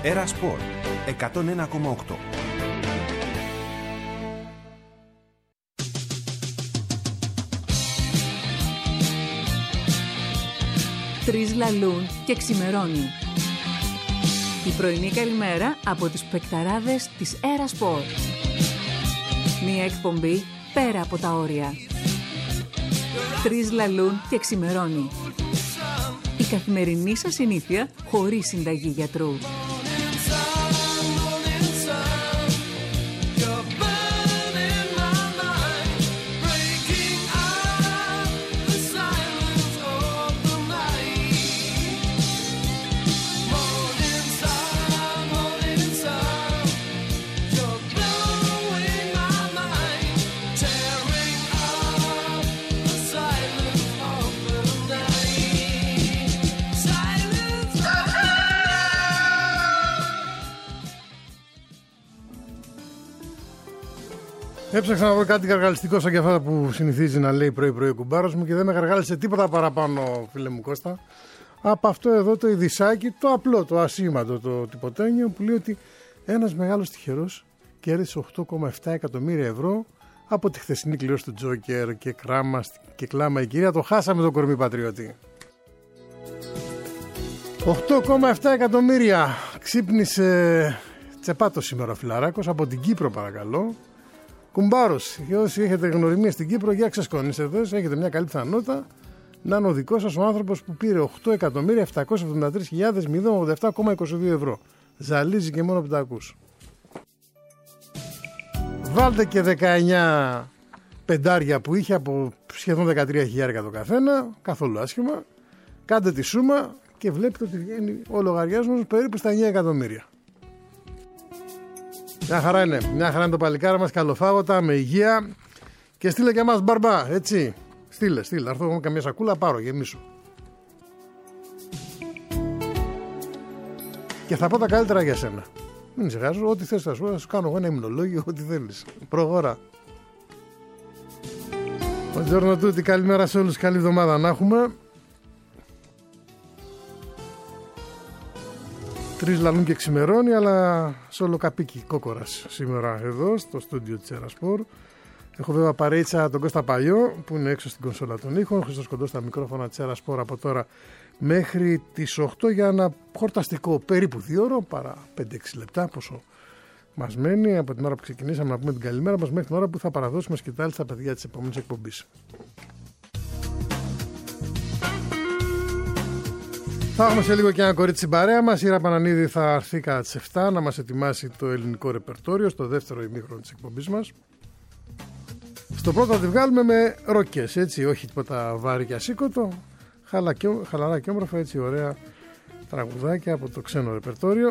Έρα Σπορ 101,8. Τρεις λαλούν και ξημερώνει. Η πρωινή καλημέρα από τους παικταράδες της Έρα Σπορ. Μία εκπομπή πέρα από τα όρια. Τρεις λαλούν και ξημερώνει. Η καθημερινή σας συνήθεια χωρίς συνταγή γιατρού. Έψαξα να βρω κάτι γαργαλιστικό σαν και αυτά που συνηθίζει να λέει πρωί-πρωί ο κουμπάρος μου και δεν με γαργάλισε τίποτα παραπάνω, φίλε μου Κώστα, από αυτό εδώ το ειδισάκι, το απλό, το ασήμαντο, το τυποτένιο που λέει ότι ένας μεγάλος τυχερός κέρδισε 8,7 εκατομμύρια ευρώ από τη χθεσινή κλήρωση του Τζόκερ και κλάμα η κυρία, το χάσαμε το κορμί πατριώτη. 8,7 εκατομμύρια ξύπνησε τσεπάτο σήμερα ο φιλαράκος από την Κύπρο, παρακαλώ. Κουμπάρος, όσοι έχετε γνωριμία στην Κύπρο, για ξεσκόνησε εδώ, έχετε μια καλή πιθανότητα να είναι ο δικός σας ο άνθρωπος που πήρε 8.773.087,22 ευρώ. Ζαλίζει και μόνο που τα ακούς. Βάλτε και 19 πεντάρια που είχε από σχεδόν 13.000 το καθένα, καθόλου άσχημα. Κάντε τη σούμα και βλέπετε ότι βγαίνει ο λογαριασμός περίπου στα 9 εκατομμύρια. Μια χαρά είναι το παλικάρα μας, καλοφάγωτα, με υγεία. Και στείλε και εμάς μπαρμπά, έτσι. Στείλε, έρθω καμία σακούλα, πάρω, γεμίσω. Και θα πω τα καλύτερα για σένα. Μην ξεχάσω, ό,τι θες θα σου κάνω εγώ ένα υμνολόγιο, ό,τι θέλεις. Προχώρα. Buongiorno a tutti, καλημέρα σε όλους, καλή εβδομάδα να έχουμε. Τρεις λαλούν και ξημερώνει, αλλά σε όλο καπίκι κόκορας σήμερα εδώ στο στούντιο της Έρα Σπορ. Έχω βέβαια παρέιτσα τον Κώστα Παλιό που είναι έξω στην κονσόλα των ήχων. Χριστός Κοντός στα μικρόφωνα της Έρα Σπορ από τώρα μέχρι τις 8 για ένα χορταστικό περίπου 2 ώρο, παρά 5-6 λεπτά πόσο μας μένει από την ώρα που ξεκινήσαμε να πούμε την καλημέρα μας μέχρι την ώρα που θα παραδώσουμε σκητάλη στα παιδιά της επόμενης εκπομπής. Θα έχουμε σε λίγο και ένα κορίτσι στην παρέα μας. Η Ήρα Πανανίδη θα έρθει κατά τις 7 να μας ετοιμάσει το ελληνικό ρεπερτόριο στο δεύτερο ημίχρονο της εκπομπής μας. Στο πρώτο θα τη βγάλουμε με ροκές, έτσι, όχι τίποτα βάρη και ασήκωτο. Χαλαρά και όμορφα, έτσι, ωραία τραγουδάκια από το ξένο ρεπερτόριο.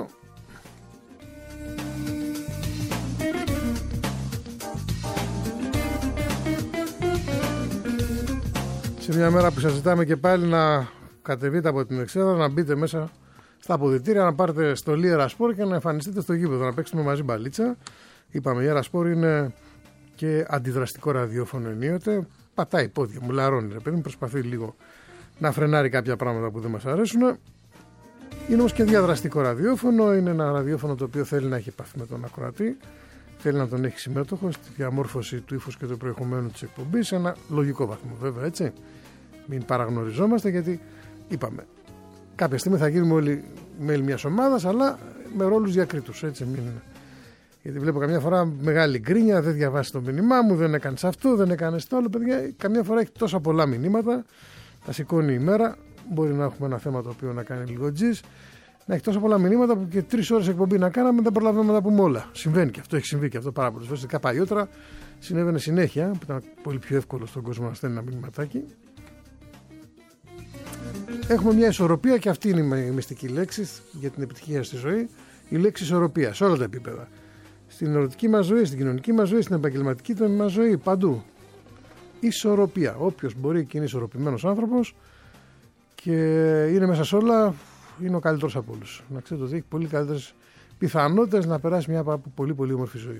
Σε μια μέρα που σας ζητάμε και πάλι να κατεβείτε από την Εξέδρα, να μπείτε μέσα στα αποδυτήρια, να πάρετε στολή Έρα Σπορ και να εμφανιστείτε στο γήπεδο, να παίξουμε μαζί μπαλίτσα. Είπαμε, η Έρα Σπορ είναι και αντιδραστικό ραδιόφωνο ενίοτε. Πατάει πόδια, μουλαρώνει, ρε παιδί, προσπαθεί λίγο να φρενάρει κάποια πράγματα που δεν μας αρέσουν. Είναι όμως και διαδραστικό ραδιόφωνο. Είναι ένα ραδιόφωνο το οποίο θέλει να έχει επαφή με τον ακροατή, θέλει να τον έχει συμμέτοχο στη διαμόρφωση του ύφους και του προηγουμένου της εκπομπής, σε ένα λογικό βαθμό, βέβαια, έτσι. Μην παραγνωριζόμαστε, γιατί είπαμε, κάποια στιγμή θα γίνουμε όλοι μέλη μιας ομάδας, αλλά με ρόλους διακρίτους, έτσι. Γιατί βλέπω καμιά φορά μεγάλη γκρίνια, δεν διαβάσει το μήνυμά μου, δεν έκανες αυτό, δεν έκανες το άλλο. Παιδιά, καμιά φορά έχει τόσα πολλά μηνύματα, τα σηκώνει η μέρα. Μπορεί να έχουμε ένα θέμα το οποίο να κάνει λίγο τζις, να έχει τόσα πολλά μηνύματα που και 3 ώρες εκπομπή να κάναμε, δεν προλαβαίνουμε να τα πούμε όλα. Συμβαίνει και αυτό, έχει συμβεί και αυτό πάρα πολλές φορές. Παλιότερα συνέβαινε συνέχεια, που ήταν πολύ πιο εύκολο στον κόσμο να στέλνει ένα μηνυματάκι. Έχουμε μια ισορροπία και αυτή είναι η μυστική λέξη για την επιτυχία στη ζωή. Η λέξη ισορροπία σε όλα τα επίπεδα. Στην ερωτική μας ζωή, στην κοινωνική μας ζωή, στην επαγγελματική μας ζωή, παντού. Ισορροπία. Όποιος μπορεί και είναι ισορροπημένος άνθρωπος και είναι μέσα σε όλα, είναι ο καλύτερος από όλους. Να ξέρετε ότι έχει πολύ καλύτερες πιθανότητες να περάσει μια πολύ πολύ όμορφη ζωή.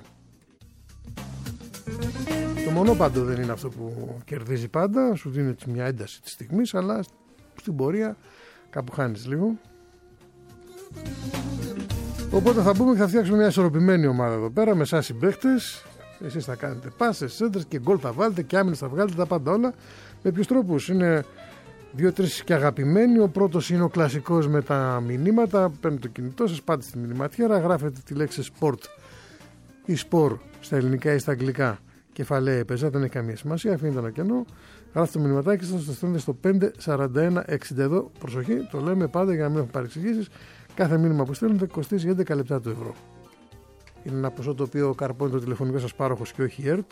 Το μονόπαντο δεν είναι αυτό που κερδίζει πάντα, σου δίνει μια ένταση της στιγμής, αλλά στην πορεία κάπου χάνεις λίγο. Οπότε θα μπούμε και θα φτιάξουμε μια ισορροπημένη ομάδα εδώ πέρα με εσάς συμπαίχτες. Εσείς θα κάνετε πάσες, σέντρες και γκολ θα βάλετε και άμυνες θα βγάλετε, τα πάντα όλα. Με ποιους τρόπους? Είναι 2-3 και αγαπημένοι. Ο πρώτος είναι ο κλασικός με τα μηνύματα. Παίρνετε το κινητό σας, πάτε στη μηνυματιέρα, γράφετε τη λέξη sport ή sport στα ελληνικά ή στα αγγλικά. Κεφαλαία πεζά, δεν έχει καμία σημασία, αφήνετε ένα κενό. Γράφετε το μηνυματάκι σας, το στέλνετε στο 54160. Προσοχή, το λέμε πάντα για να μην έχουμε παρεξηγήσεις. Κάθε μήνυμα που στέλνετε κοστίζει 11 λεπτά το ευρώ. Είναι ένα ποσό το οποίο καρπώνει το τηλεφωνικό σας πάροχος και όχι η ΕΡΤ.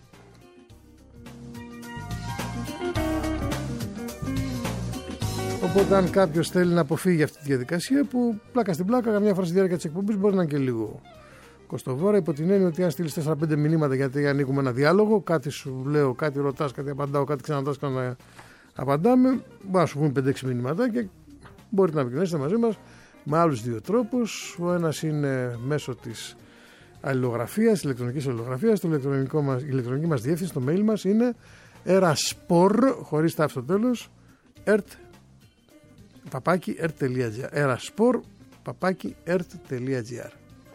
Οπότε, αν κάποιος θέλει να αποφύγει αυτή τη διαδικασία, που πλάκα στην πλάκα, καμιά φορά στη διάρκεια της εκπομπής μπορεί να είναι και λίγο κοστοβόρα, υπό την έννοια ότι αν στείλεις 4-5 μηνύματα, γιατί ανοίγουμε ένα διάλογο, κάτι σου λέω, κάτι ρωτάς, κάτι απαντάω, κάτι ξανατάς, ξανά απαντάμε, μπορεί να σου πούμε 5-6 μηνύματα και μπορείτε να επικοινωνήσετε μαζί μας με άλλους δύο τρόπους. Ο ένας είναι μέσω της αλληλογραφίας, ηλεκτρονικής αλληλογραφίας. Η ηλεκτρονική μας διεύθυνση, το mail μας είναι eraspor, χωρίς τα στο τέλος, ert.gr. eraspor.ert.gr.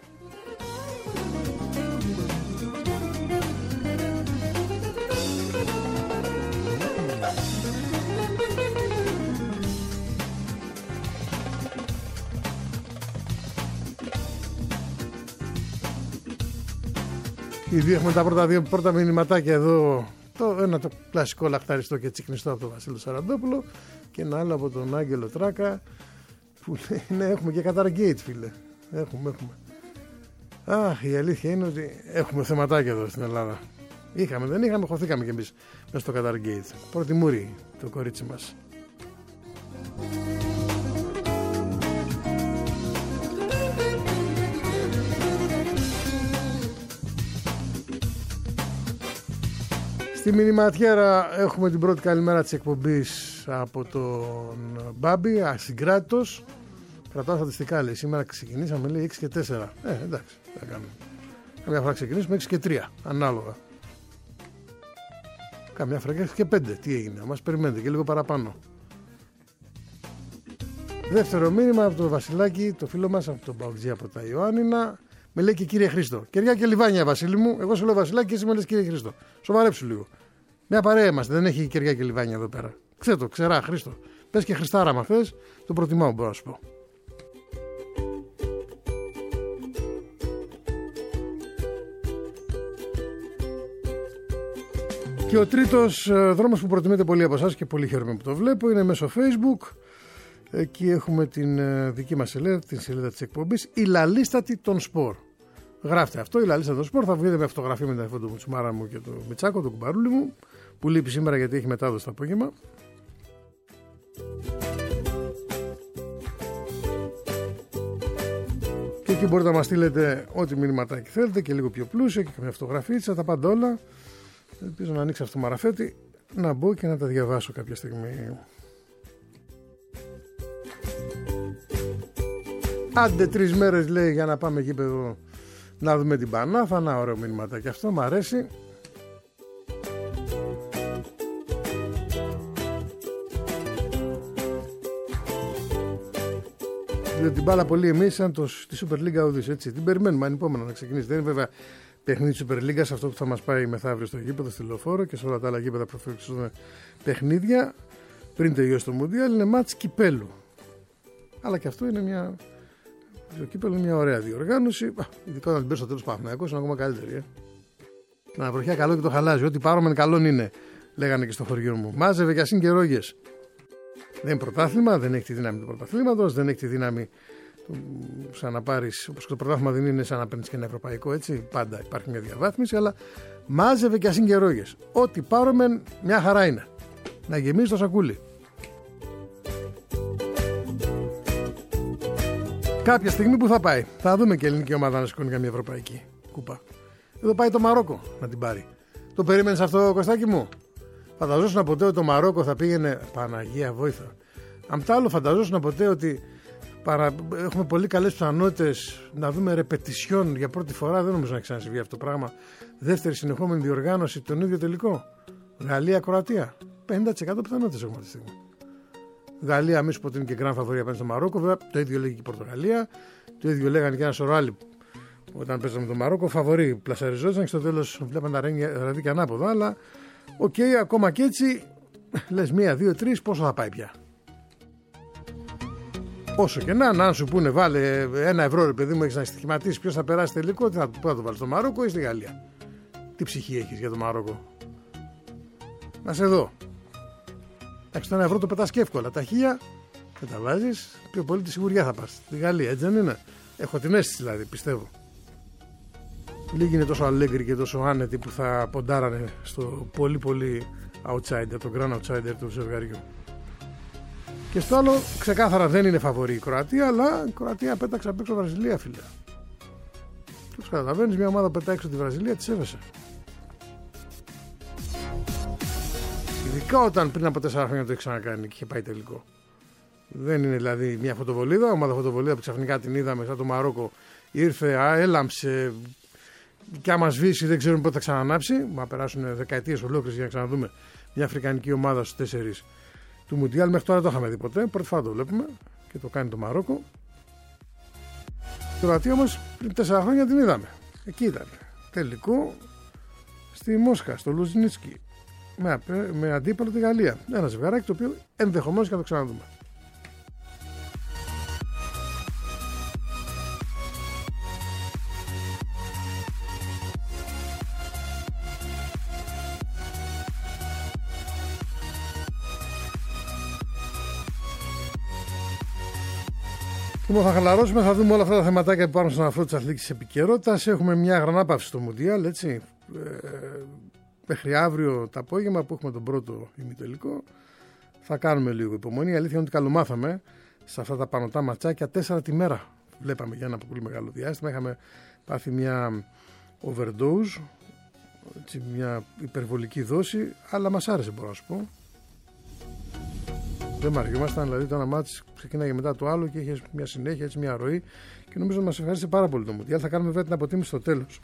Ήδη έχουμε τα πρώτα μηνυματάκια εδώ. Ένα το κλασικό λαχταριστό και τσικνιστό από τον Βασίλη Σαραντόπουλο και ένα άλλο από τον Άγγελο Τράκα που λέει ναι, έχουμε και Qatar Gate, φίλε. Έχουμε. Η αλήθεια είναι ότι έχουμε θεματάκια εδώ στην Ελλάδα. Δεν είχαμε, χωθήκαμε κι εμείς μέσα στο Qatar Gate. Πρώτη μούρη το κορίτσι μας. Στη μηνυματιέρα έχουμε την πρώτη καλημέρα της εκπομπής από τον Μπάμπη, ασυγκράτητος. Κρατάω στατιστικά, λέει, σήμερα ξεκινήσαμε, λέει, 6 και 4. Εντάξει, θα κάνουμε. Καμιά φορά ξεκινήσουμε 6 και 3, ανάλογα. Καμιά φορά 6 και 5, τι έγινε, μας περιμένετε και λίγο παραπάνω. Δεύτερο μήνυμα από τον Βασιλάκη, το φίλο μας, από τον Παουτζή, από τα Ιωάννινα. Με λέει και κύριε Χρήστο. Κεριά και λιβάνια, Βασίλη μου. Εγώ σου λέω Βασιλάκη και εσύ με λες κύριε Χρήστο. Σοβαρέψου λίγο. Μια παρέα είμαστε, δεν έχει κεριά και λιβάνια εδώ πέρα. Ξερά, Χρήστο. Πες και Χριστάρα, μα θες, το προτιμάω, μπορώ να σου πω. Και ο τρίτος δρόμος που προτιμείτε πολλοί από εσάς και πολύ χαίρομαι που το βλέπω είναι μέσω Facebook. Εκεί έχουμε την δική μας σελίδα, την σελίδα της εκπομπής, η Λαλίστατη των Σπορ. Γράφτε αυτό, η Λαλίστατη των Σπορ. Θα βγείτε με φωτογραφία με τα φото του Τσουμάρα μου και του Μιτσάκο, του κουμπαρούλι μου, που λείπει σήμερα γιατί έχει μετάδοση το απόγευμα. Και εκεί μπορείτε να μας στείλετε ό,τι μηνυματάκι θέλετε και λίγο πιο πλούσιο και καμιά φωτογραφία, τα πάντα όλα. Ελπίζω να ανοίξει αυτό το μαραφέτη, να μπω και να τα διαβάσω κάποια στιγμή. Άντε 3 μέρες, λέει, για να πάμε γήπεδο να δούμε την Πανάθα. Να, ωραίο μήνυματα και αυτό, μου αρέσει. Διότι την μπάλα πολύ εμείς σαν τη Super League Audis, έτσι. Την περιμένουμε ανυπόμονα να ξεκινήσει. Δεν είναι βέβαια παιχνίδι της Super League, αυτό που θα μας πάει μεθαύριο στο γήπεδο, στη Λεωφόρο και σε όλα τα άλλα γήπεδα που θα φεξούν παιχνίδια πριν τελειώσει το Μουντιάλ. Είναι μάτς κυπέλου. Αλλά και αυτό είναι το κύπελο είναι μια ωραία διοργάνωση. Ειδικά όταν την πέρσι στο τέλος Παναθηναϊκός είναι ακόμα καλύτερη. Την αναβροχιά καλό και το χαλάζει. Ό,τι πάρουμε καλόν είναι, λέγανε και στο χωριό μου. Μάζευε και ασύν και ρόγες. Δεν είναι πρωτάθλημα, δεν έχει τη δύναμη του πρωταθλήματος, δεν έχει τη δύναμη σαν να πάρεις. Όπως το πρωτάθλημα δεν είναι σαν να παίρνεις και ένα ευρωπαϊκό, έτσι. Πάντα υπάρχει μια διαβάθμιση, αλλά μάζευε και ασύν και ρόγες. Ό,τι πάρουμε μια χαρά είναι. Να γεμίσει το σακούλι. Κάποια στιγμή που θα πάει, θα δούμε και ελληνική ομάδα να σηκώνει καμία ευρωπαϊκή κούπα. Εδώ πάει το Μαρόκο να την πάρει. Το περίμενες αυτό, Κωστάκι μου? Φανταζόσουν ποτέ ότι το Μαρόκο θα πήγαινε. Παναγία βόηθα. Αν τ' άλλο, φανταζόσουν ποτέ ότι έχουμε πολύ καλές πιθανότητες να δούμε ρεπετησιόν για πρώτη φορά? Δεν νομίζω να έχει ξανασυμβεί αυτό το πράγμα. Δεύτερη συνεχόμενη διοργάνωση, τον ίδιο τελικό. Γαλλία-Κροατία. 50% πιθανότητες έχουμε αυτή τη στιγμή. Γαλλία, μη σου πω ότι είναι και γκραν φαβορί απέναντι στο Μαρόκο. Βέβαια το ίδιο λέγει και η Πορτογαλία. Το ίδιο λέγανε και ένα σωρό άλλοι όταν παίζαμε το Μαρόκο. Φαβορί πλασαριζόταν και στο τέλος βλέπαν τα ραδίκια ανάποδα. Αλλά οκ, ακόμα και έτσι λες 1, 2, 3, πόσο θα πάει πια. Όσο και να, αν σου πούνε βάλε 1 ευρώ, ρε παιδί μου, έχεις να στοιχηματίσεις ποιος θα περάσει τελικό, τι θα το βάλεις, στο Μαρόκο ή στη Γαλλία? Τι ψυχή έχεις για το Μαρόκο? Να σε δω. Εντάξει, το 1 ευρώ το πετάς και εύκολα. Τα 1000 δεν τα βάζεις, πιο πολύ τη σιγουριά θα πας. Στη Γαλλία, έτσι δεν είναι? Έχω την αίσθηση δηλαδή, πιστεύω. Λίγοι είναι τόσο αλέγκροι και τόσο άνετοι που θα ποντάρανε στο πολύ πολύ outsider, το grand outsider του ζευγαριού. Και στο άλλο, ξεκάθαρα δεν είναι φαβορή η Κροατία, αλλά η Κροατία πέταξε απ' έξω Βραζιλία, φίλε. Και όπως καταλαβαίνεις, μια ομάδα πετάει έξω τη Βραζιλία, τη σέβεσαι. Ειδικά όταν πριν από 4 χρόνια το έχει ξανακάνει και είχε πάει τελικό. Δεν είναι δηλαδή μια φωτοβολίδα, ομάδα φωτοβολίδα που ξαφνικά την είδαμε σαν το Μαρόκο. Ήρθε, έλαμψε και άμα σβήσει δεν ξέρουμε πότε θα ξανανάψει. Μα περάσουν δεκαετίες ολόκληρες για να ξαναδούμε μια αφρικανική ομάδα στους 4 του Μουντιάλ. Μέχρι τώρα το είχαμε δει ποτέ. Πρώτη φορά το βλέπουμε και το κάνει το Μαρόκο. Η Κροατία όμως πριν 4 χρόνια την είδαμε. Εκεί ήταν. Τελικό στη Μόσχα, στο Λουζνίτσκι. Με αντίπαλο τη Γαλλία. Ένα ζευγαράκι το οποίο ενδεχομένως και θα το ξαναδούμε. Λοιπόν, θα χαλαρώσουμε, θα δούμε όλα αυτά τα θεματάκια που υπάρχουν στον αφρό της αθλητικής επικαιρότητας. Έχουμε μια γρανάπαυση στο Μουντιάλ, έτσι. Μέχρι αύριο το απόγευμα που έχουμε τον πρώτο ημιτελικό. Θα κάνουμε λίγο υπομονή. Η αλήθεια είναι ότι καλομάθαμε σε αυτά τα πανωτά ματσάκια 4 τη μέρα. Βλέπαμε για ένα πολύ μεγάλο διάστημα. Είχαμε πάθει μια overdose, έτσι, μια υπερβολική δόση, αλλά μας άρεσε, μπορώ να σου πω. Δεν μαριούμασταν, δηλαδή το ένα μάτς ξεκίναγε μετά το άλλο και είχε μια συνέχεια, έτσι, μια ροή και νομίζω μας ευχαριστεί πάρα πολύ το Μουντιάλ. Θα κάνουμε βέβαια την αποτίμηση στο τέλος.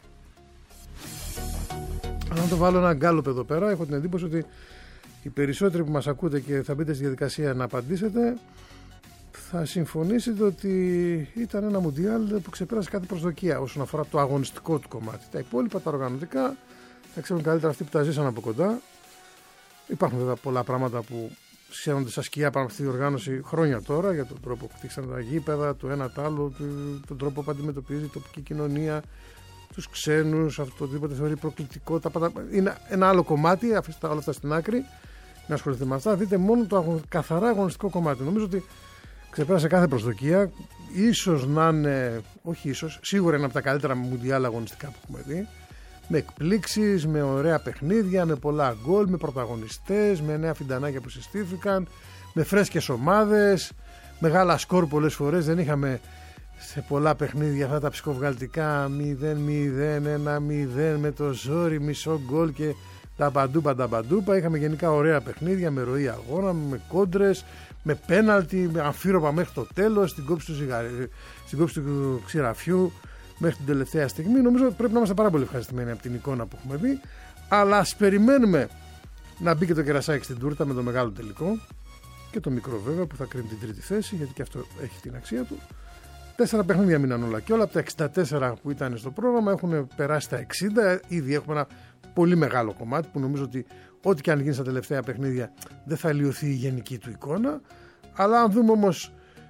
Αλλά αν το βάλω ένα γκάλωπ εδώ πέρα, έχω την εντύπωση ότι οι περισσότεροι που μας ακούτε και θα μπείτε στη διαδικασία να απαντήσετε, θα συμφωνήσετε ότι ήταν ένα Μουντιάλ που ξεπέρασε κάθε προσδοκία όσον αφορά το αγωνιστικό του κομμάτι. Τα υπόλοιπα, τα οργανωτικά, θα ξέρουν καλύτερα αυτοί που τα ζήσαν από κοντά. Υπάρχουν βέβαια πολλά πράγματα που ξέρονται σαν σκιά πάνω από αυτή τη οργάνωση χρόνια τώρα, για τον τρόπο που χτίξαν τα γήπεδα, το ένα το άλλο, τον τρόπο που αντιμετωπίζει η τοπική κοινωνία, τους ξένους, αυτό οτιδήποτε θεωρεί προκλητικό. Είναι ένα άλλο κομμάτι, αφήστε όλα αυτά στην άκρη, να ασχοληθείτε με αυτά. Δείτε μόνο το καθαρά αγωνιστικό κομμάτι. Νομίζω ότι ξεπέρασε κάθε προσδοκία. Ίσως να είναι, όχι ίσως, σίγουρα είναι από τα καλύτερα μουντιάλ αγωνιστικά που έχουμε δει. Με εκπλήξεις, με ωραία παιχνίδια, με πολλά γκολ, με πρωταγωνιστές, με νέα φιντανάκια που συστήθηκαν, με φρέσκες ομάδες, μεγάλα σκορ πολλές φορές. Δεν είχαμε σε πολλά παιχνίδια αυτά τα ψυχοβγαλτικά 0-0, 1-0 με το ζόρι, μισό γκολ και τα μπαντούπα. Είχαμε γενικά ωραία παιχνίδια με ροή αγώνα, με κόντρες, με πέναλτι, με αμφίροπα μέχρι το τέλος, στην κόψη του ξηραφιού μέχρι την τελευταία στιγμή. Νομίζω ότι πρέπει να είμαστε πάρα πολύ ευχαριστημένοι από την εικόνα που έχουμε δει. Αλλά ας περιμένουμε να μπει και το κερασάκι στην τούρτα με το μεγάλο τελικό. Και το μικρό βέβαια που θα κρίνει την τρίτη θέση, γιατί και αυτό έχει την αξία του. 4 παιχνίδια μείναν όλα. Και όλα από τα 64 που ήταν στο πρόγραμμα έχουν περάσει τα 60. Ήδη έχουμε ένα πολύ μεγάλο κομμάτι που νομίζω ότι ό,τι και αν γίνει στα τελευταία παιχνίδια δεν θα λιωθεί η γενική του εικόνα. Αλλά αν δούμε όμως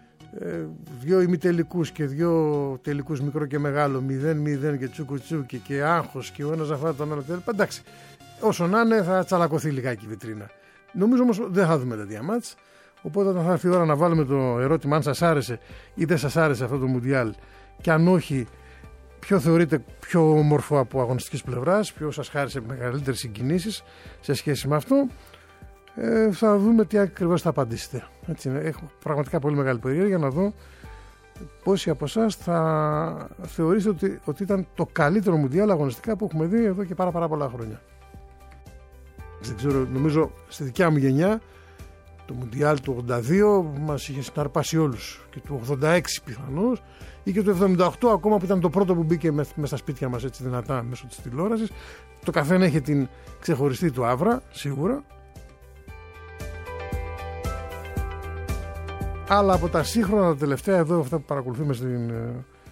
2 ημιτελικούς και 2 τελικούς μικρό και μεγάλο, 0-0 και τσούκου και άγχος και ο ένας αφά τον άλλο, εντάξει, όσο να είναι θα τσαλακωθεί λιγάκι η βιτρίνα. Νομίζω όμως δεν θα δούμε τέτοια μάτς, οπότε όταν θα έρθει η ώρα να βάλουμε το ερώτημα αν σας άρεσε ή δεν σας άρεσε αυτό το Μουντιάλ και αν όχι ποιο θεωρείτε πιο όμορφο από αγωνιστικής πλευράς, ποιο σας χάρισε μεγαλύτερες συγκινήσεις σε σχέση με αυτό, θα δούμε τι ακριβώς θα απαντήσετε. Έτσι, έχω πραγματικά πολύ μεγάλη περιέργεια να δω πόσοι από εσάς θα θεωρήσετε ότι ήταν το καλύτερο Μουντιάλ αγωνιστικά που έχουμε δει εδώ και πάρα πολλά χρόνια. Δεν ξέρω, νομίζω στη δικιά μου γενιά το Μουντιάλ του 82 μας είχε συναρπάσει όλους, και του 86 πιθανώς, ή και του 78 ακόμα που ήταν το πρώτο που μπήκε μέσα στα σπίτια μας έτσι δυνατά μέσω της τηλεόρασης. Το καθένα έχει την ξεχωριστή του άβρα σίγουρα. Αλλά από τα σύγχρονα τα τελευταία εδώ, αυτά που παρακολουθούμε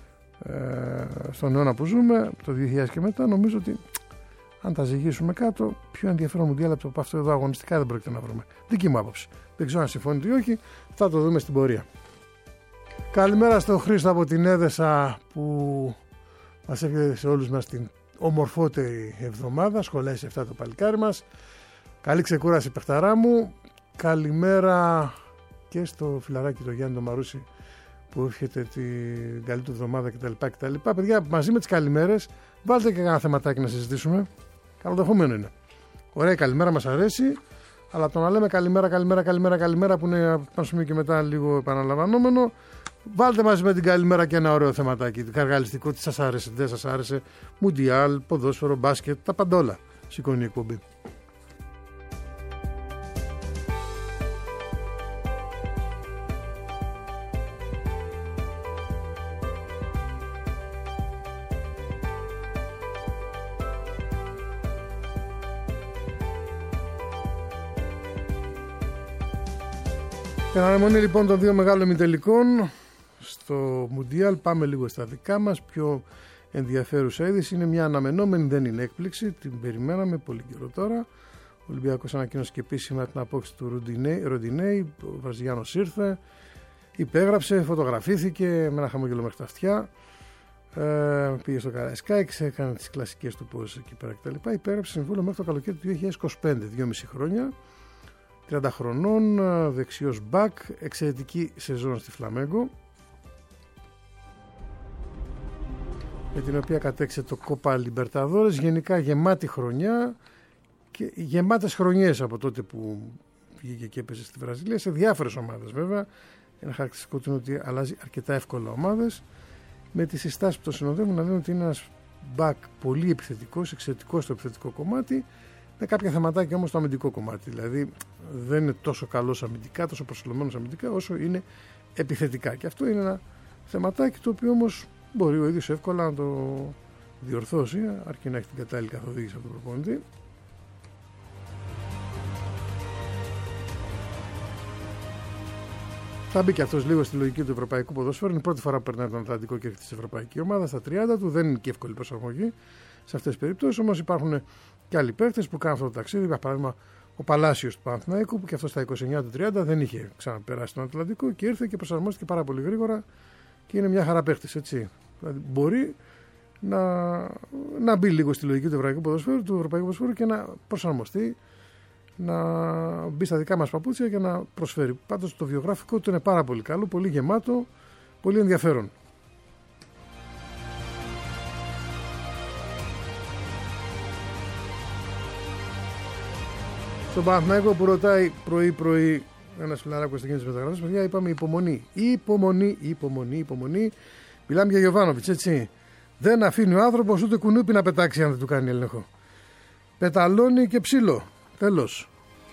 στον αιώνα που ζούμε, το 2000 και μετά, νομίζω ότι αν τα ζυγίσουμε κάτω, πιο ενδιαφέρον μουντιάλ από αυτό εδώ αγωνιστικά δεν πρόκειται να βρούμε. Δική μου άποψη. Δεν ξέρω αν συμφωνείτε ή όχι, θα το δούμε στην πορεία. Καλημέρα στον Χρήστο από την Έδεσα που μας εύχεται σε όλους μας την ομορφότερη εβδομάδα. Σχολάει 7 το παλικάρι μας. Καλή ξεκούραση παιχταρά μου. Καλημέρα και στο φιλαράκι το Γιάννη το Μαρούσι που εύχεται την καλή του εβδομάδα κτλ. Παιδιά, μαζί με τις καλημέρες, βάλτε και ένα θεματάκι να συζητήσουμε. Καλοδεχόμενο είναι. Ωραία, καλημέρα μας αρέσει, αλλά το να λέμε καλημέρα που είναι από ένα σημείο και μετά λίγο επαναλαμβανόμενο, βάλτε μαζί με την καλημέρα και ένα ωραίο θεματάκι. Καργαλιστικό, τι σας άρεσε, δεν σας άρεσε, μουντιάλ, ποδόσφαιρο, μπάσκετ, τα παντόλα. Σηκώνει η εκπομπή. Την αναμονή λοιπόν των δύο μεγάλων ημιτελικών στο Μουντιάλ, πάμε λίγο στα δικά μας. Πιο ενδιαφέρουσα είδηση είναι μια αναμενόμενη, δεν είναι έκπληξη, την περιμέναμε πολύ καιρό τώρα. Ο Ολυμπιακός ανακοίνωσε και επίσημα την απόκτηση του Ροντινέη, ο Βραζιλιάνος ήρθε, υπέγραψε, φωτογραφήθηκε με ένα χαμόγελο μέχρι τα αυτιά. Πήγε στο Καραϊσκάκης, έκανε τις κλασικές του πoses εκεί πέρα κτλ. Υπέγραψε συμβόλαιο μέχρι το καλοκαίρι του 2025, 2,5 χρόνια. 30 χρονών, δεξιός μπακ, εξαιρετική σεζόν στη Φλαμέγκο, με την οποία κατέξε το Κόπα Λιμπερταδόρες. Γενικά γεμάτη χρονιά και γεμάτες χρονιές από τότε που βγήκε και έπαιζε στη Βραζιλία, σε διάφορες ομάδες βέβαια. Ένα χαρακτηριστικό του είναι ότι αλλάζει αρκετά εύκολα ομάδες, με τις συστάσεις που το συνοδεύουν να λένε ότι είναι ένας μπακ πολύ επιθετικός, εξαιρετικός στο επιθετικό κομμάτι, με κάποια θεματάκια όμως στο αμυντικό κομμάτι. Δηλαδή δεν είναι τόσο καλός αμυντικά, τόσο προσιλωμένος αμυντικά, όσο είναι επιθετικά. Και αυτό είναι ένα θεματάκι το οποίο όμως μπορεί ο ίδιος εύκολα να το διορθώσει, αρκεί να έχει την κατάλληλη καθοδήγηση από τον προπονητή. Θα μπει και αυτός λίγο στη λογική του ευρωπαϊκού ποδοσφαίρου. Είναι η πρώτη φορά που περνάει τον Ατλαντικό και έρχεται στην ευρωπαϊκή ομάδα στα 30 του. Δεν είναι και εύκολη προσαρμογή σε αυτές τις περιπτώσεις. Όμως υπάρχουν και άλλοι παίκτες που κάνουν αυτό το ταξίδι. Για παράδειγμα, ο Παλάσιος του Παναθηναϊκού, που και αυτό στα 29 του 30 δεν είχε ξαναπεράσει τον Ατλαντικό και ήρθε και προσαρμόστηκε πάρα πολύ γρήγορα και είναι μια χαρά παίκτης. Έτσι. Δηλαδή μπορεί να μπει λίγο στη λογική του ευρωπαϊκού ποδοσφαίρου και να προσαρμοστεί, να μπει στα δικά μας παπούτσια και να προσφέρει. Πάντως το βιογραφικό του είναι πάρα πολύ καλό, πολύ γεμάτο, πολύ ενδιαφέρον. Στον Παναθηναϊκό που ρωτάει πρωί-πρωί ένας φιλαράκος στην κίνηση μεταγραφής, παιδιά, είπαμε υπομονή. Μιλάμε για Γιοβάνοβιτς, έτσι. Δεν αφήνει ο άνθρωπος ούτε κουνούπι να πετάξει αν δεν του κάνει έλεγχο. Πεταλώνει και ψήλο. Τέλος.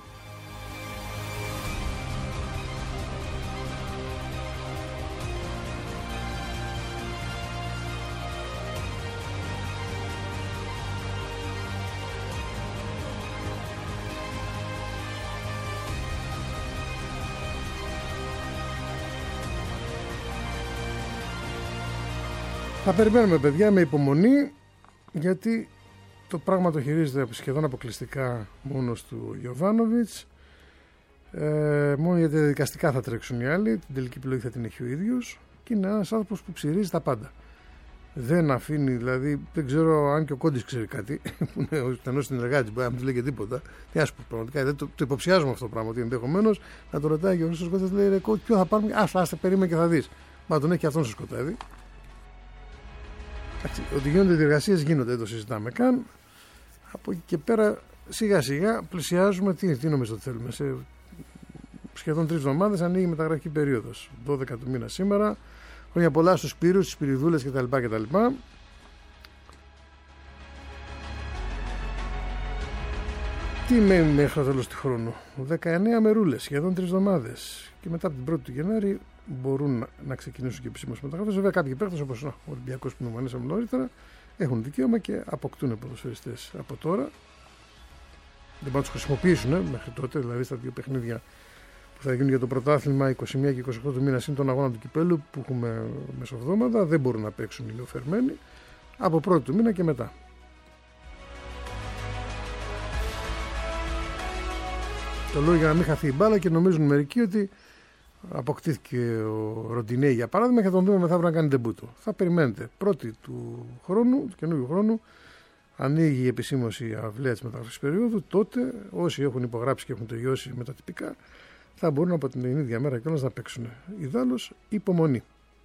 Θα περιμένουμε, παιδιά, με υπομονή, γιατί το πράγμα το χειρίζεται σχεδόν αποκλειστικά μόνος του Γιοβάνοβιτς. Μόνο για τα διαδικαστικά θα τρέξουν οι άλλοι, την τελική επιλογή θα την έχει ο ίδιος και είναι ένας άνθρωπος που ψηρίζει τα πάντα. Δεν αφήνει, δηλαδή, δεν ξέρω αν και ο Κόντης ξέρει κάτι, που είναι ο στενός συνεργάτης, μπορεί να μην του λέει και τίποτα. Τι ας πω, πραγματικά, δεν το υποψιάζομαι αυτό το πράγμα, ότι ενδεχομένως να το ρωτάει και ο Χρήστος Κώστας, λέει, ρε Κόντ, ποιο θα πάρουμε, άστε, περίμενε και θα δεις. Μα τον έχει και αυτόν στο σκοτάδι. Ότι γίνονται διεργασίες, γίνονται, δεν το συζητάμε καν. Από εκεί και πέρα σιγά σιγά πλησιάζουμε. Τι νομίζω ότι θέλουμε? Σε σχεδόν 3 εβδομάδες ανοίγει η μεταγραφική περίοδος. 12 του μήνα σήμερα. Χρόνια πολλά στους Σπύρους, στις Σπυριδούλες κτλ. Τι μένει μέχρι το τέλος του χρόνου? 19 μερούλες, σχεδόν 3 εβδομάδες. Και μετά από την 1η του Γενάρη μπορούν να ξεκινήσουν και επισήμως μεταγραφές. Βέβαια, κάποιοι παίκτες όπως ο Ολυμπιακός που νομανίσαμε νωρίτερα έχουν δικαίωμα και αποκτούν ποδοσφαιριστές από τώρα. Δεν μπορούν να τους χρησιμοποιήσουν μέχρι τότε, δηλαδή στα 2 παιχνίδια που θα γίνουν για το πρωτάθλημα 21 και 28 του μήνα συν τον αγώνα του κυπέλου που έχουμε μεσοβδόμαδα. Δεν μπορούν να παίξουν οι ηλιοφερμένοι από 1η του μήνα και μετά. Το λέω για να μην χαθεί η μπάλα και νομίζουν μερικοί ότι αποκτήθηκε ο Ροντινέη για παράδειγμα και θα τον δούμε μεθαύριο να κάνει ντεμπούτο. Θα περιμένετε 1η του χρόνου, του καινούριου χρόνου, ανοίγει η επισήμωση αυλαία της μεταγραφικής περίοδου. Τότε όσοι έχουν υπογράψει και έχουν τελειώσει με τα τυπικά θα μπορούν από την ίδια μέρα κιόλας να παίξουν. Ιδάλλως, υπομονή.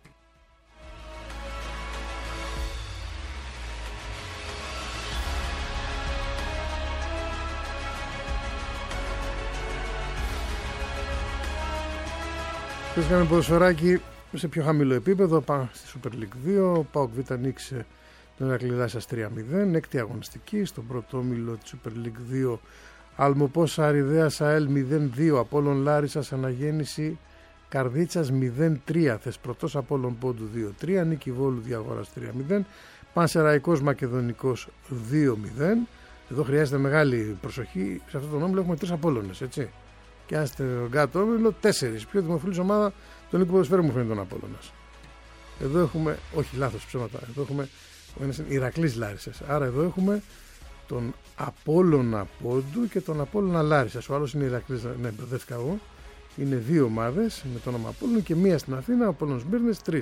Παίζαμε ποδοσφαιράκι σε πιο χαμηλό επίπεδο. Πάμε στη Super League 2. Ο ΠΑΟΚ Β νίκησε τον Ηρακλή Λάρισας 3-0. Έκτη αγωνιστική στον πρώτο όμιλο της Super League 2. Αλμοπός Αριδέας ΑΕΛ 0-2. Απόλλων Λάρισσας Αναγέννηση Καρδίτσας 0-3. Θεσπρωτός Απόλλων Πόντου 2-3. Νίκη Βόλου Διαγόρας 3-0. Πανσεραϊκός Μακεδονικός 2-0. Εδώ χρειάζεται μεγάλη προσοχή. Σε αυτό το όμιλο έχουμε 3 Απόλλωνες, έτσι. Και αν στο κάτω όμιλο 4. Πιο δημοφιλής ομάδα τον Νίκο Ποδοσφαίρου μου φαίνεται τον Απόλλωνας. Εδώ έχουμε, όχι λάθος ψέματα, εδώ έχουμε ο ένας είναι Ηρακλής Λάρισσας. Άρα εδώ έχουμε τον Απόλλωνα Πόντου και τον Απόλλωνα Λάρισσας. Ο άλλος είναι Ηρακλής, ναι, μπερδεύτηκα εγώ. Είναι 2 ομάδες με το όνομα Απόλλων και μία στην Αθήνα, ο Απόλλωνας Μπύρνες 3.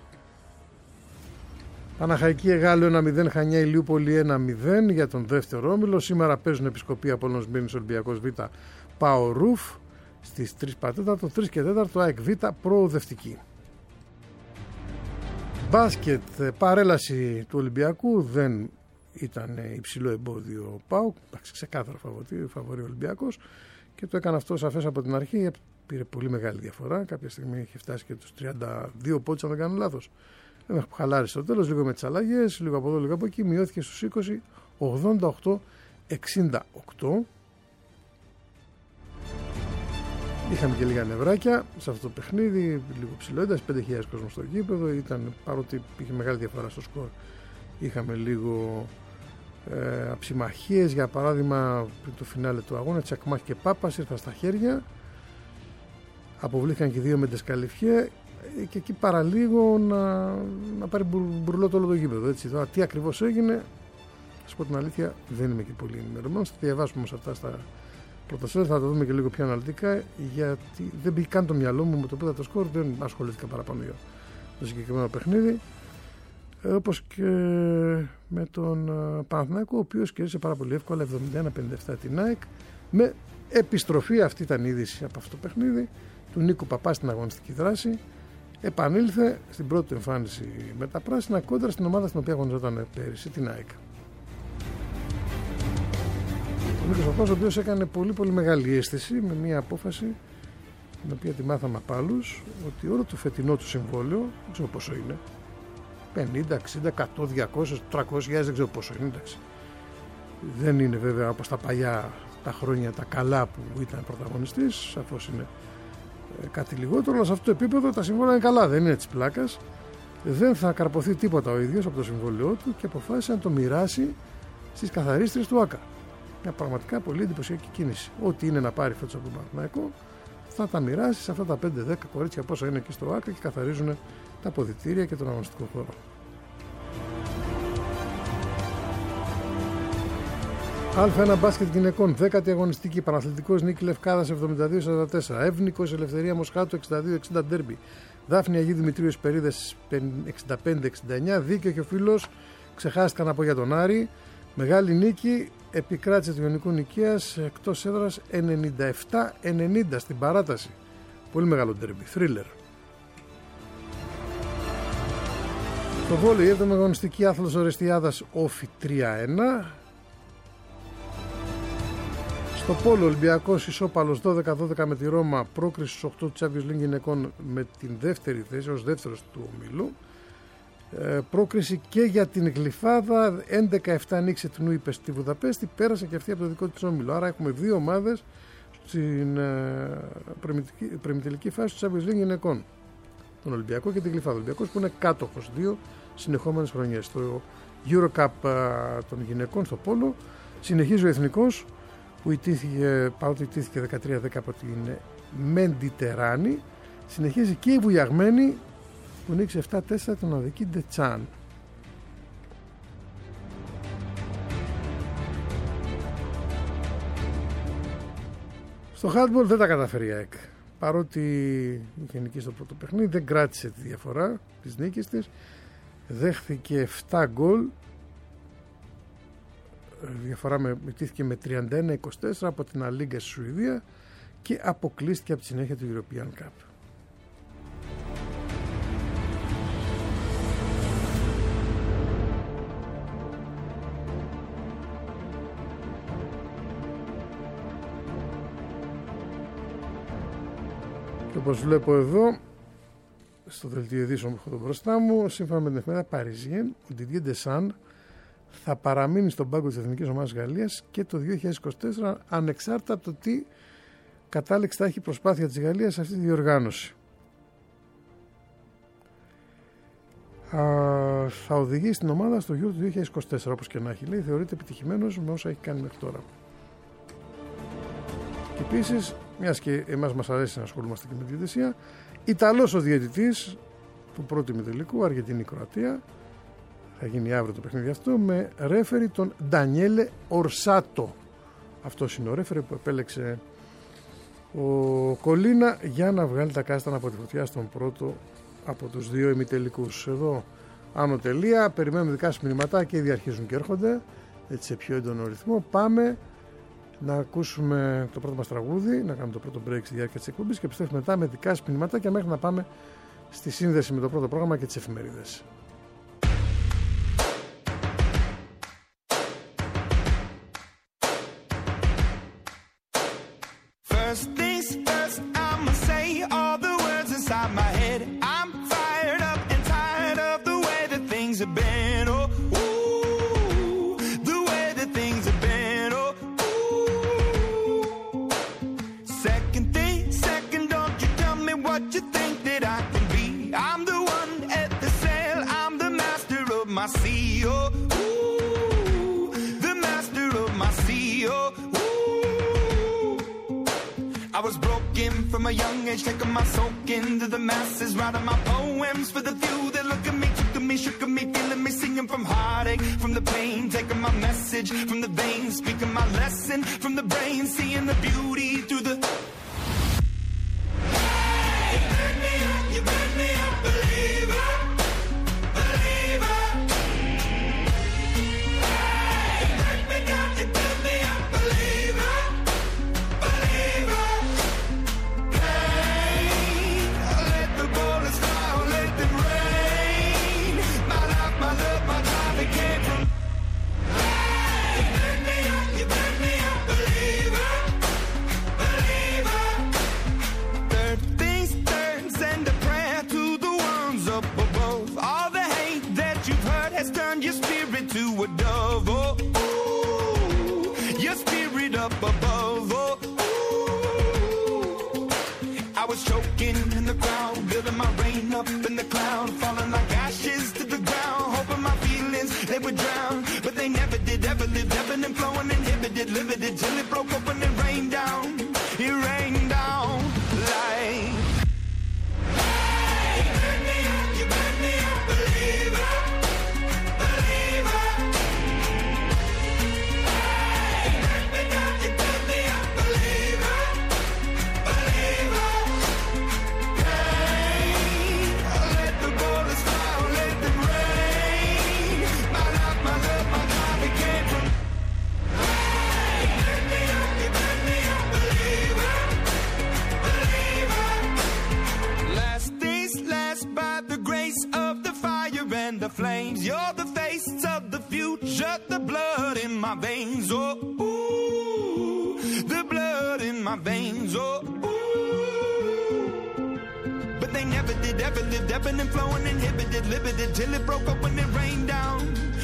Παναχαϊκή Εγάλου 1-0, Χανιά Ηλιούπολη 1-0 για τον δεύτερο όμιλο. Σήμερα παίζουν επισκοπή Απόλλωνας Μπύρνες Ολυμπιακός Β ΠΑΟ Ρουφ στις 3 πατέταρτο, 3 και 4 ΑΕΚ Β προοδευτική. Μπάσκετ, παρέλαση του Ολυμπιακού, δεν ήταν υψηλό εμπόδιο ΠΑΟΚ, ξεκάθαρα φαβορεί ο Ολυμπιακός και το έκανε αυτό σαφές από την αρχή, πήρε πολύ μεγάλη διαφορά, κάποια στιγμή είχε φτάσει και τους 32 πόντους αν δεν κάνω λάθος. Δεν χαλάρισε στο τέλος, λίγο με τις αλλαγές, λίγο από εδώ, λίγο από εκεί, μειώθηκε στους 20, 88-68. Είχαμε και λίγα νευράκια σε αυτό το παιχνίδι, λίγο ψηλό, ήταν 5.000 κόσμο στο γήπεδο, παρότι είχε μεγάλη διαφορά στο σκορ. Είχαμε λίγο αψιμαχίες, για παράδειγμα πριν το φινάλε του αγώνα, Τσακμάχ και Πάπας ήρθαν στα χέρια, αποβλήθηκαν και 2 με Ντεσκαλιφιέ και εκεί παραλίγο να πάρει μπουρλό το όλο το γήπεδο. Έτσι. Τώρα, τι ακριβώς έγινε, να σας πω την αλήθεια, δεν είμαι και πολύ ενημερωμένος, θα διαβάσουμε όμως αυτά στα πρωτοσέλιδα, θα το δούμε και λίγο πιο αναλυτικά, γιατί δεν πήγε καν το μυαλό μου με το πέτα το σκορ, δεν ασχολήθηκα παραπάνω για το συγκεκριμένο παιχνίδι. Όπως και με τον Παναθηναϊκό, ο οποίος κέρδισε πάρα πολύ εύκολα 71-57 την ΑΕΚ, με επιστροφή, αυτή ήταν η είδηση από αυτό το παιχνίδι, του Νίκου Παπά στην αγωνιστική δράση. Επανήλθε στην πρώτη εμφάνιση με τα πράσινα κόντρα στην ομάδα στην οποία αγωνιζόταν πέρυσι, την ΑΕΚ. Ο Νίκος Παπάς, ο οποίος έκανε πολύ πολύ μεγάλη αίσθηση με μια απόφαση την οποία τη μάθαμε από άλλους, ότι όλο το φετινό του συμβόλαιο, δεν ξέρω πόσο είναι, 50, 60, 100, 200, 300, δεν ξέρω πόσο είναι, εντάξει. Δεν είναι βέβαια όπως τα παλιά τα χρόνια τα καλά που ήταν πρωταγωνιστής, σαφώς είναι κάτι λιγότερο, αλλά σε αυτό το επίπεδο τα συμβόλαια είναι καλά, δεν είναι της πλάκας. Δεν θα καρποθεί τίποτα ο ίδιος από το συμβόλαιό του και αποφάσισε να το μοιράσει στις καθαρίστριες του ΆΚΑ. Μια πραγματικά πολύ εντυπωσιακή κίνηση. Ό,τι είναι να πάρει φέτος από τον Παναθηναϊκό θα τα μοιράσει σε αυτά τα 5-10 κορίτσια πόσα είναι εκεί στο ΆΚΑ και καθαρίζουν τα αποδυτήρια και τον αγωνιστικό χώρο. Α1 μπάσκετ γυναικών, 10η αγωνιστική, Παναθλητικός Νίκη Λευκάδας 72-44, Εύνικος Ελευθερία Μοσχάτου 62-60 ντέρμπι, Δάφνη Αγίου Δημητρίου Εσπερίδες 65-69, Δίκαιο και ο φίλος, ξεχάστηκαν από για τον Άρη, μεγάλη νίκη, επικράτησε του Ιωνικού Νικαίας εκτός έδρας 97-90 στην παράταση. Πολύ μεγάλο ντέρμπι, θρίλερ. Στο βόλεϊ, η 7η αγωνιστική, Άθλος Ορεστιάδας Όφι 3-1. Στο πόλο, Ολυμπιακός ισόπαλος 12-12 με τη Ρώμα, πρόκριση στους 8 του Champions League γυναικών με την δεύτερη θέση ως δεύτερος του ομίλου. Πρόκριση και για την Γλυφάδα, 11-7 νίκησε την Ούιπες στη Βουδαπέστη, πέρασε και αυτή από το δικό της όμιλο. Άρα έχουμε 2 ομάδες στην προημιτελική φάση του Champions League γυναικών. Τον Ολυμπιακό και την Γλυφάδα. Ο Ολυμπιακός που είναι κάτοχος 2 συνεχόμενες χρονιές. Στο Eurocup των γυναικών στο πόλο συνεχίζει ο Εθνικός, που παρότι ιτήθηκε 13-10 από την Μεντιτεράνη. Συνεχίζει και η βουλιαγμένη που νίκησε 7-4 τον Αδική Ντετσάν. Στο handball δεν τα καταφέρει η ΑΕΚ. Παρότι είχε νικήσει στο πρώτο παιχνίδι, δεν κράτησε τη διαφορά της νίκης της. Δέχθηκε 7 γκολ. Διαφορά μετήθηκε με 31-24 από την Αλίγκα στη Σουηδία και αποκλείστηκε από τη συνέχεια του European Cup. Και όπως βλέπω εδώ στο δελτίο ειδήσεων που έχω εδώ μπροστά μου, σύμφωνα με την εφημερίδα Parisien, ο Didier Deschamps θα παραμείνει στον πάγκο της Εθνικής Ομάδας Γαλλίας και το 2024, ανεξάρτητα από το τι κατάληξη θα έχει η προσπάθεια της Γαλλίας σε αυτή τη διοργάνωση. Θα οδηγήσει την ομάδα στο Euro του 2024, όπως και να έχει. Λέει, θεωρείται επιτυχημένος με όσα έχει κάνει μέχρι τώρα. Και επίσης, μιας και εμάς μας αρέσει να ασχολούμαστε και με τη διαιτησία, Ιταλός ο διαιτητής του πρώτου ημιτελικού, Αργεντινή-Κροατία. Θα γίνει αύριο το παιχνίδι αυτό με ρέφερι τον Ντανιέλε Ορσάτο. Αυτός είναι ο ρέφερι που επέλεξε ο Κολίνα για να βγάλει τα κάστανα από τη φωτιά στον πρώτο από τους δύο ημιτελικούς. Εδώ άνω τελεία, περιμένουμε δικά σας μηνυματάκια και ήδη αρχίζουν και έρχονται έτσι σε πιο έντονο ρυθμό. Πάμε να ακούσουμε το πρώτο μας τραγούδι, να κάνουμε το πρώτο break στη διάρκεια της εκπομπής και επιστρέφουμε μετά με δικά σας μηνυματάκια μέχρι να πάμε στη σύνδεση με το πρώτο πρόγραμμα και τις εφημερίδες. First things first, I'ma say all the words inside my head. I'm fired up and tired of the way that things have been. Oh, ooh, the way that things have been. Oh, ooh. Second thing, second, don't you tell me what you think that I can be. I'm the one at the sail, I'm the master of my sea. Oh, ooh, the master of my sea. Oh, I was broken from a young age, taking my soak into the masses, writing my poems for the few that look at me, took at me, shook at me, feeling me, singing from heartache, from the pain, taking my message from the veins, speaking my lesson from the brain, seeing the beauty through the... Hey, you burn me up, believer, believer. Hey, break me down, you burn me up, believer. Turn your spirit to a dove, oh, ooh, your spirit up above, oh, ooh. I was choking in the crowd, building my rain up in the cloud, falling like ashes to the ground, hoping my feelings, they would drown, but they never did, ever lived, ebbing and flowing, inhibited, limited, till it broke open and rained down, it rained down like... Hey, you burn me up, believer. The flames, you're the face of the future, the blood in my veins, oh, ooh, the blood in my veins, oh, ooh. But they never did, ever lived, ebbing and flowing, inhibited, limited, till it broke up when it rained down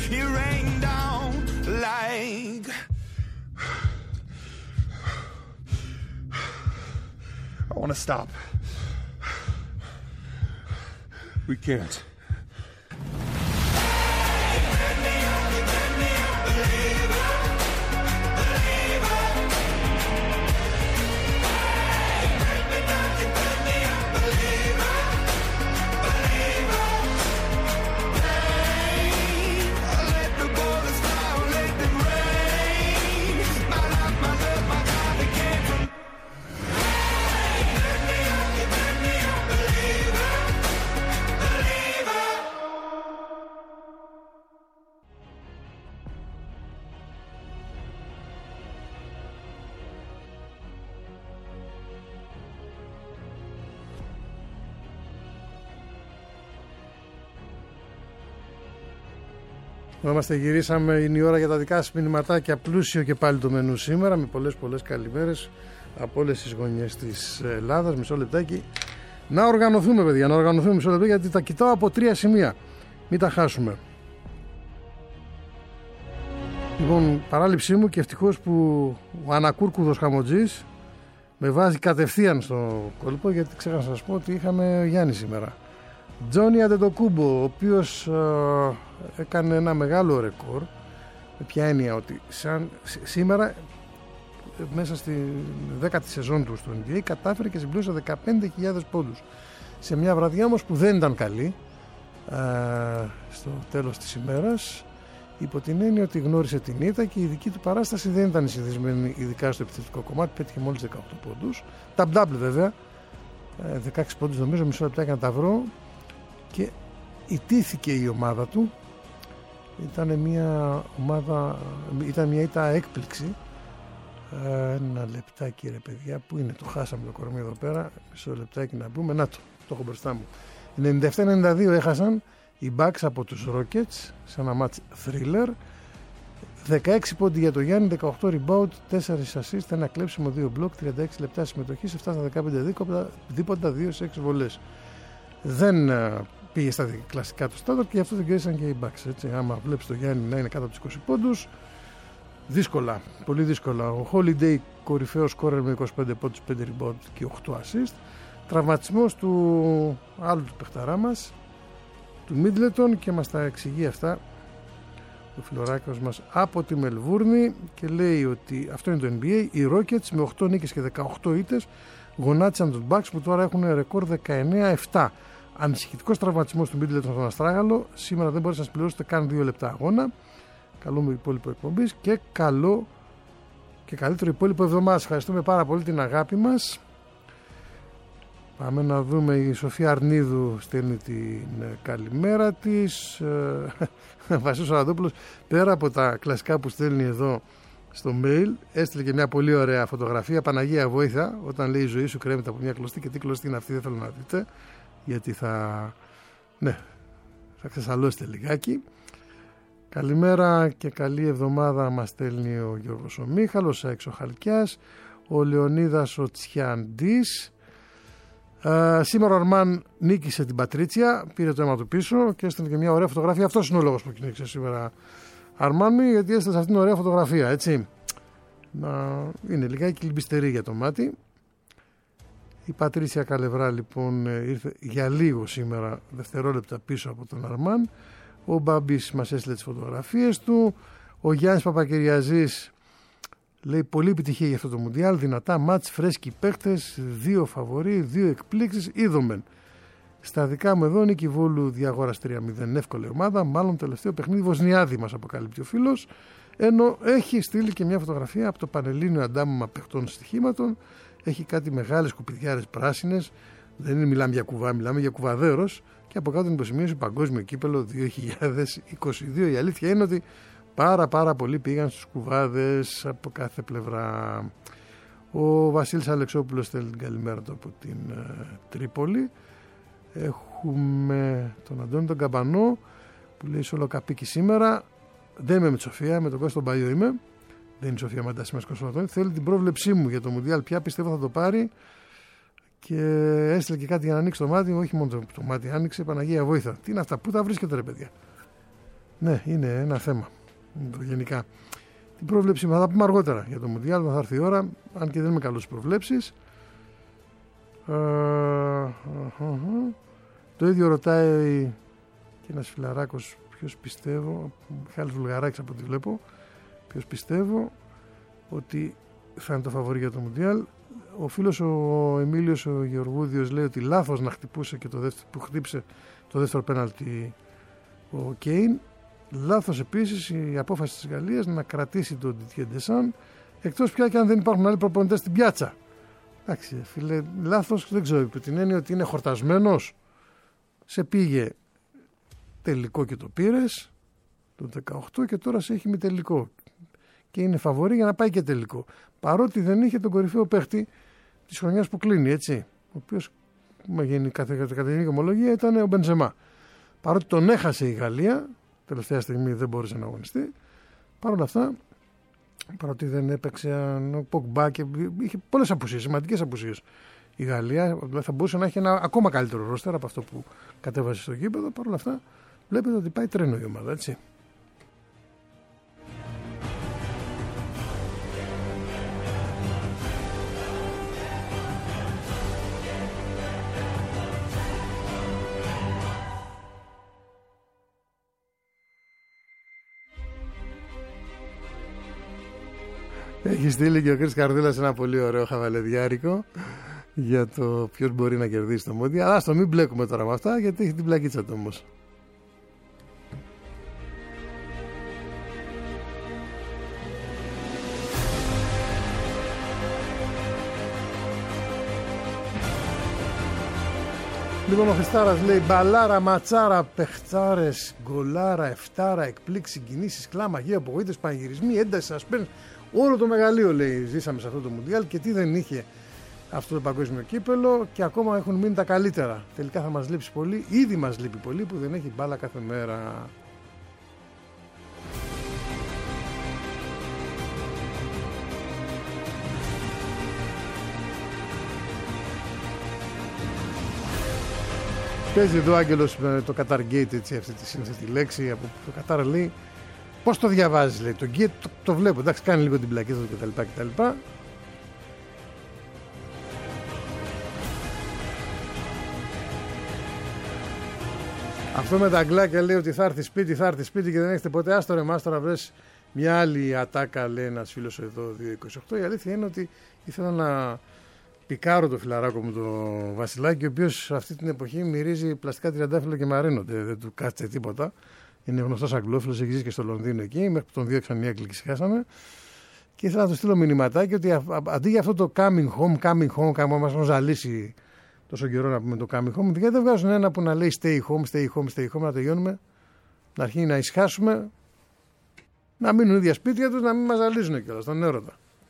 like... I want to stop. We can't. Believer, believer. Hey, break me Γυρίσαμε, είναι η ώρα για τα δικά σας μηνυματάκια. Πλούσιο και πάλι το μενού σήμερα, με πολλές καλημέρες από όλες τις γωνιές της Ελλάδας. Μισό λεπτάκι. Να οργανωθούμε, παιδιά, μισό λεπτό, γιατί τα κοιτάω από 3 σημεία. Μην τα χάσουμε. Λοιπόν, παράληψή μου και ευτυχώς που ο ανακούρκουδος Χαμοτζής με βάζει κατευθείαν στο κόλπο, γιατί ξέχασα να σας πω ότι είχαμε Γιάννη σήμερα. Τζόνι Αντετοκούμπο, ο οποίος έκανε ένα μεγάλο ρεκόρ. Με ποια έννοια? Ότι σήμερα μέσα στη 10η σεζόν του στο NBA κατάφερε και συμπλήρωσε 15.000 πόντους. Σε μια βραδιά όμως που δεν ήταν καλή, στο τέλος της ημέρας, υπό την έννοια ότι γνώρισε την ήττα και η δική του παράσταση δεν ήταν συνηθισμένη, ειδικά στο επιθετικό κομμάτι. Πέτυχε μόλις 18 πόντους. Ταμπ-νταμπλ βέβαια, 16 πόντους νομίζω, μισό λεπτάκι να τα βρω. Και ιτήθηκε η ομάδα του. Ήταν μια ήττα έκπληξη. Ένα λεπτάκι ρε παιδιά, που είναι, το χάσαμε το κορμί εδώ πέρα. Μισό λεπτάκι να μπούμε. Να το έχω μπροστά μου. 97-92 έχασαν οι Bucks από τους Rockets σε ένα match thriller. 16 πόντι για το Γιάννη, 18 rebound, 4 assist, ένα κλέψιμο, 2 block, 36 λεπτά συμμετοχής, 7 στα 15 δίποτα, 2 σε 6 βολές. Δεν πήγε στα κλασικά του στάνταρ και γι' αυτό δεν κέρδισαν και οι Bucks. Έτσι. Άμα βλέπεις το Γιάννη να είναι κάτω από τους 20 πόντους, δύσκολα, πολύ δύσκολα. Ο Holiday κορυφαίος σκόρερ με 25 πόντους, 5 rebound και 8 assist. Τραυματισμός του άλλου του παιχταρά μας, του Middleton, και μας τα εξηγεί αυτά ο φιλοράκος μας από τη Μελβούρνη και λέει ότι αυτό είναι το NBA. Οι Rockets με 8 νίκες και 18 ήττες γονάτισαν τους Bucks που τώρα έχουν ρεκόρ 19-7. Ανησυχητικός τραυματισμός του Middleton στον Αστράγαλο. Σήμερα δεν μπορείς να συμπληρώσετε καν 2 λεπτά αγώνα. Καλό μου υπόλοιπο εκπομπής και καλό και καλύτερο υπόλοιπο εβδομάδα. Ευχαριστούμε πάρα πολύ την αγάπη μας. Πάμε να δούμε, η Σοφία Αρνίδου στέλνει την καλημέρα της. Βασίλης Σαραντόπουλος, πέρα από τα κλασικά που στέλνει εδώ στο mail, έστειλε και μια πολύ ωραία φωτογραφία. Παναγία βοήθεια, όταν λέει η ζωή σου κρέμεται από μια κλωστή. Και τι κλωστή είναι αυτή, δεν θέλω να δείτε, γιατί θα ξεσαλώσετε λιγάκι. Καλημέρα και καλή εβδομάδα μας στέλνει ο Γιώργος ο Μίχαλος, έξω Χαλκιάς, ο Λεωνίδας ο Τσιαντής. Σήμερα ο Αρμάν νίκησε την Πατρίτσια, πήρε το αίμα του πίσω και έστειλε και μια ωραία φωτογραφία. Αυτός είναι ο λόγος που κυνήγησε σήμερα Αρμάν μου, γιατί έστειλε αυτήν την ωραία φωτογραφία, έτσι. Είναι λιγάκι λιμπιστερή για το μάτι. Η Πατρίτσια Καλευρά λοιπόν ήρθε για λίγο σήμερα, δευτερόλεπτα πίσω από τον Αρμάν. Ο Μπάμπης μας έστειλε τις φωτογραφίες του. Ο Γιάννης Παπακυριαζής λέει πολύ επιτυχία για αυτό το Μουντιάλ. Δυνατά μάτς, φρέσκοι παίχτες, 2 φαβορί, 2 εκπλήξεις, είδομεν. Στα δικά μου εδώ, Νίκη Βόλου διαγόρας 3-0, εύκολη ομάδα. Μάλλον τελευταίο παιχνίδι Βοσνιάδη μας αποκαλύπτει ο φίλος. Ενώ έχει στείλει και μια φωτογραφία από το Πανελλήνιο Αντάμωμα Παιχτών Στοιχήματων. Έχει κάτι μεγάλες σκουπιδιάρες πράσινες. Δεν είναι, μιλάμε για κουβά, μιλάμε για κουβαδέρος. Και από κάτω την υποσημείωση Παγκόσμιο Κύπελλο 2022. Η αλήθεια είναι ότι πάρα πολλοί πήγαν στους κουβάδες από κάθε πλευρά. Ο Βασίλης Αλεξόπουλος στέλνει την καλημέρα του από την Τρίπολη. Έχουμε τον Αντώνη τον Καμπανό που λέει Σολοκαπίκη σήμερα. Δεν είμαι με τη Σοφία, με τον Κώστα τον Παϊό είμαι. Δεν είναι η Σοφία Μαντασίμας Κωνσταντίνου. Θέλει την πρόβλεψή μου για το Μουντιάλ. Πια πιστεύω θα το πάρει. Και έστειλε και κάτι για να ανοίξει το μάτι. Όχι μόνο το μάτι άνοιξε, Παναγία βοήθεια. Τι είναι αυτά, πού τα βρίσκεται ρε παιδιά? Ναι, είναι ένα θέμα. Γενικά. Την πρόβλεψη θα τα πούμε αργότερα για το Μουντιάλ, θα έρθει η ώρα. Αν και δεν είμαι καλός στις προβλέψεις. Το ίδιο ρωτάει και ένας φιλαράκος, ποιος πιστεύω, Μιχάλης Βουλγαράκης από ό,τι βλέπω, ποιος πιστεύω ότι θα είναι το φαβορί για το Μουντιάλ. Ο φίλος ο Εμίλιος ο Γεωργούδιος λέει ότι λάθος να χτυπούσε και που χτύπησε το δεύτερο πέναλτι ο Κέιν. Λάθος επίσης η απόφαση της Γαλλίας να κρατήσει τον Didier Deschamps, εκτός πια και αν δεν υπάρχουν άλλοι προπονητές στην πιάτσα. Εντάξει φίλε, λάθος δεν ξέρω, υπό την έννοια ότι είναι χορτασμένος. Σε πήγε τελικό και το πήρες το 18 και τώρα σε έχει μη τελικό και είναι φαβορί για να πάει και τελικό, παρότι δεν είχε τον κορυφαίο παίχτη της χρονιάς που κλείνει, έτσι, ο οποίος κατά την γενική ομολογία ήταν ο Μπενζεμά. Παρότι τον έχασε η Γαλλία, τελευταία στιγμή δεν μπόρεσε να αγωνιστεί. Παρ' όλα αυτά, παρότι δεν έπαιξε ο Πογμπά και είχε πολλές απουσίες, σημαντικές απουσίες. Η Γαλλία θα μπορούσε να έχει ένα ακόμα καλύτερο ρόστερ από αυτό που κατέβασε στο γήπεδο. Παρ' όλα αυτά, βλέπετε ότι πάει τρένο η ομάδα, έτσι. Έχει στείλει και ο Κρις Καρδούλας ένα πολύ ωραίο χαβαλεδιάρικο για το ποιος μπορεί να κερδίσει το Μόντια. Αλλά στο μην μπλέκουμε τώρα με αυτά, γιατί έχει την πλακίτσα του όμως. Λοιπόν, ο Χριστάρας λέει μπαλάρα, ματσάρα, παιχτάρες, γκολάρα, εφτάρα, εκπλήξει, κινήσεις, κλάμα, γη, απογοήτες, πανηγυρισμοί, ένταση, σασπένς. Όλο το μεγαλείο, λέει, ζήσαμε σε αυτό το Μουντιάλ και τι δεν είχε αυτό το παγκόσμιο κύπελο και ακόμα έχουν μείνει τα καλύτερα. Τελικά θα μας λείψει πολύ, ήδη μας λείπει πολύ που δεν έχει μπάλα κάθε μέρα. Παίζει εδώ ο Άγγελος με το Qatar Gate, έτσι, αυτή τη λέξη από το Qatar, λέει. Πώς το διαβάζεις, λέει, το Gate το βλέπω, εντάξει, κάνει λίγο την πλακίδα του κτλ. Αυτό με τα αγγλάκια λέει ότι θα έρθει σπίτι και δεν έχετε ποτέ. Άστο ρε μάστορα, βρες μια άλλη ατάκα, λέει ένας φίλος εδώ 228. Η αλήθεια είναι ότι ήθελα να πικάρω το φιλαράκο μου το Βασιλάκι, ο οποίος αυτή την εποχή μυρίζει πλαστικά τριαντάφυλλα και μαραίνονται, δεν του κάτσε τίποτα. Είναι γνωστός αγγλόφιλος, έχει ζήσει και στο Λονδίνο εκεί, μέχρι που τον διώξαν μια κλικησιάσανε. Και ήθελα να του στείλω μηνυματάκι ότι αντί για αυτό το coming home, μας ζαλίσει τόσο καιρό να πούμε το coming home, γιατί δεν βγάζουν ένα που να λέει stay home, να τελειώνουμε, να αρχίσει να ησυχάσουμε, να μείνουν ίδια σπίτια τους, να μην μας ζαλίζουν κιόλας τον έρωτα.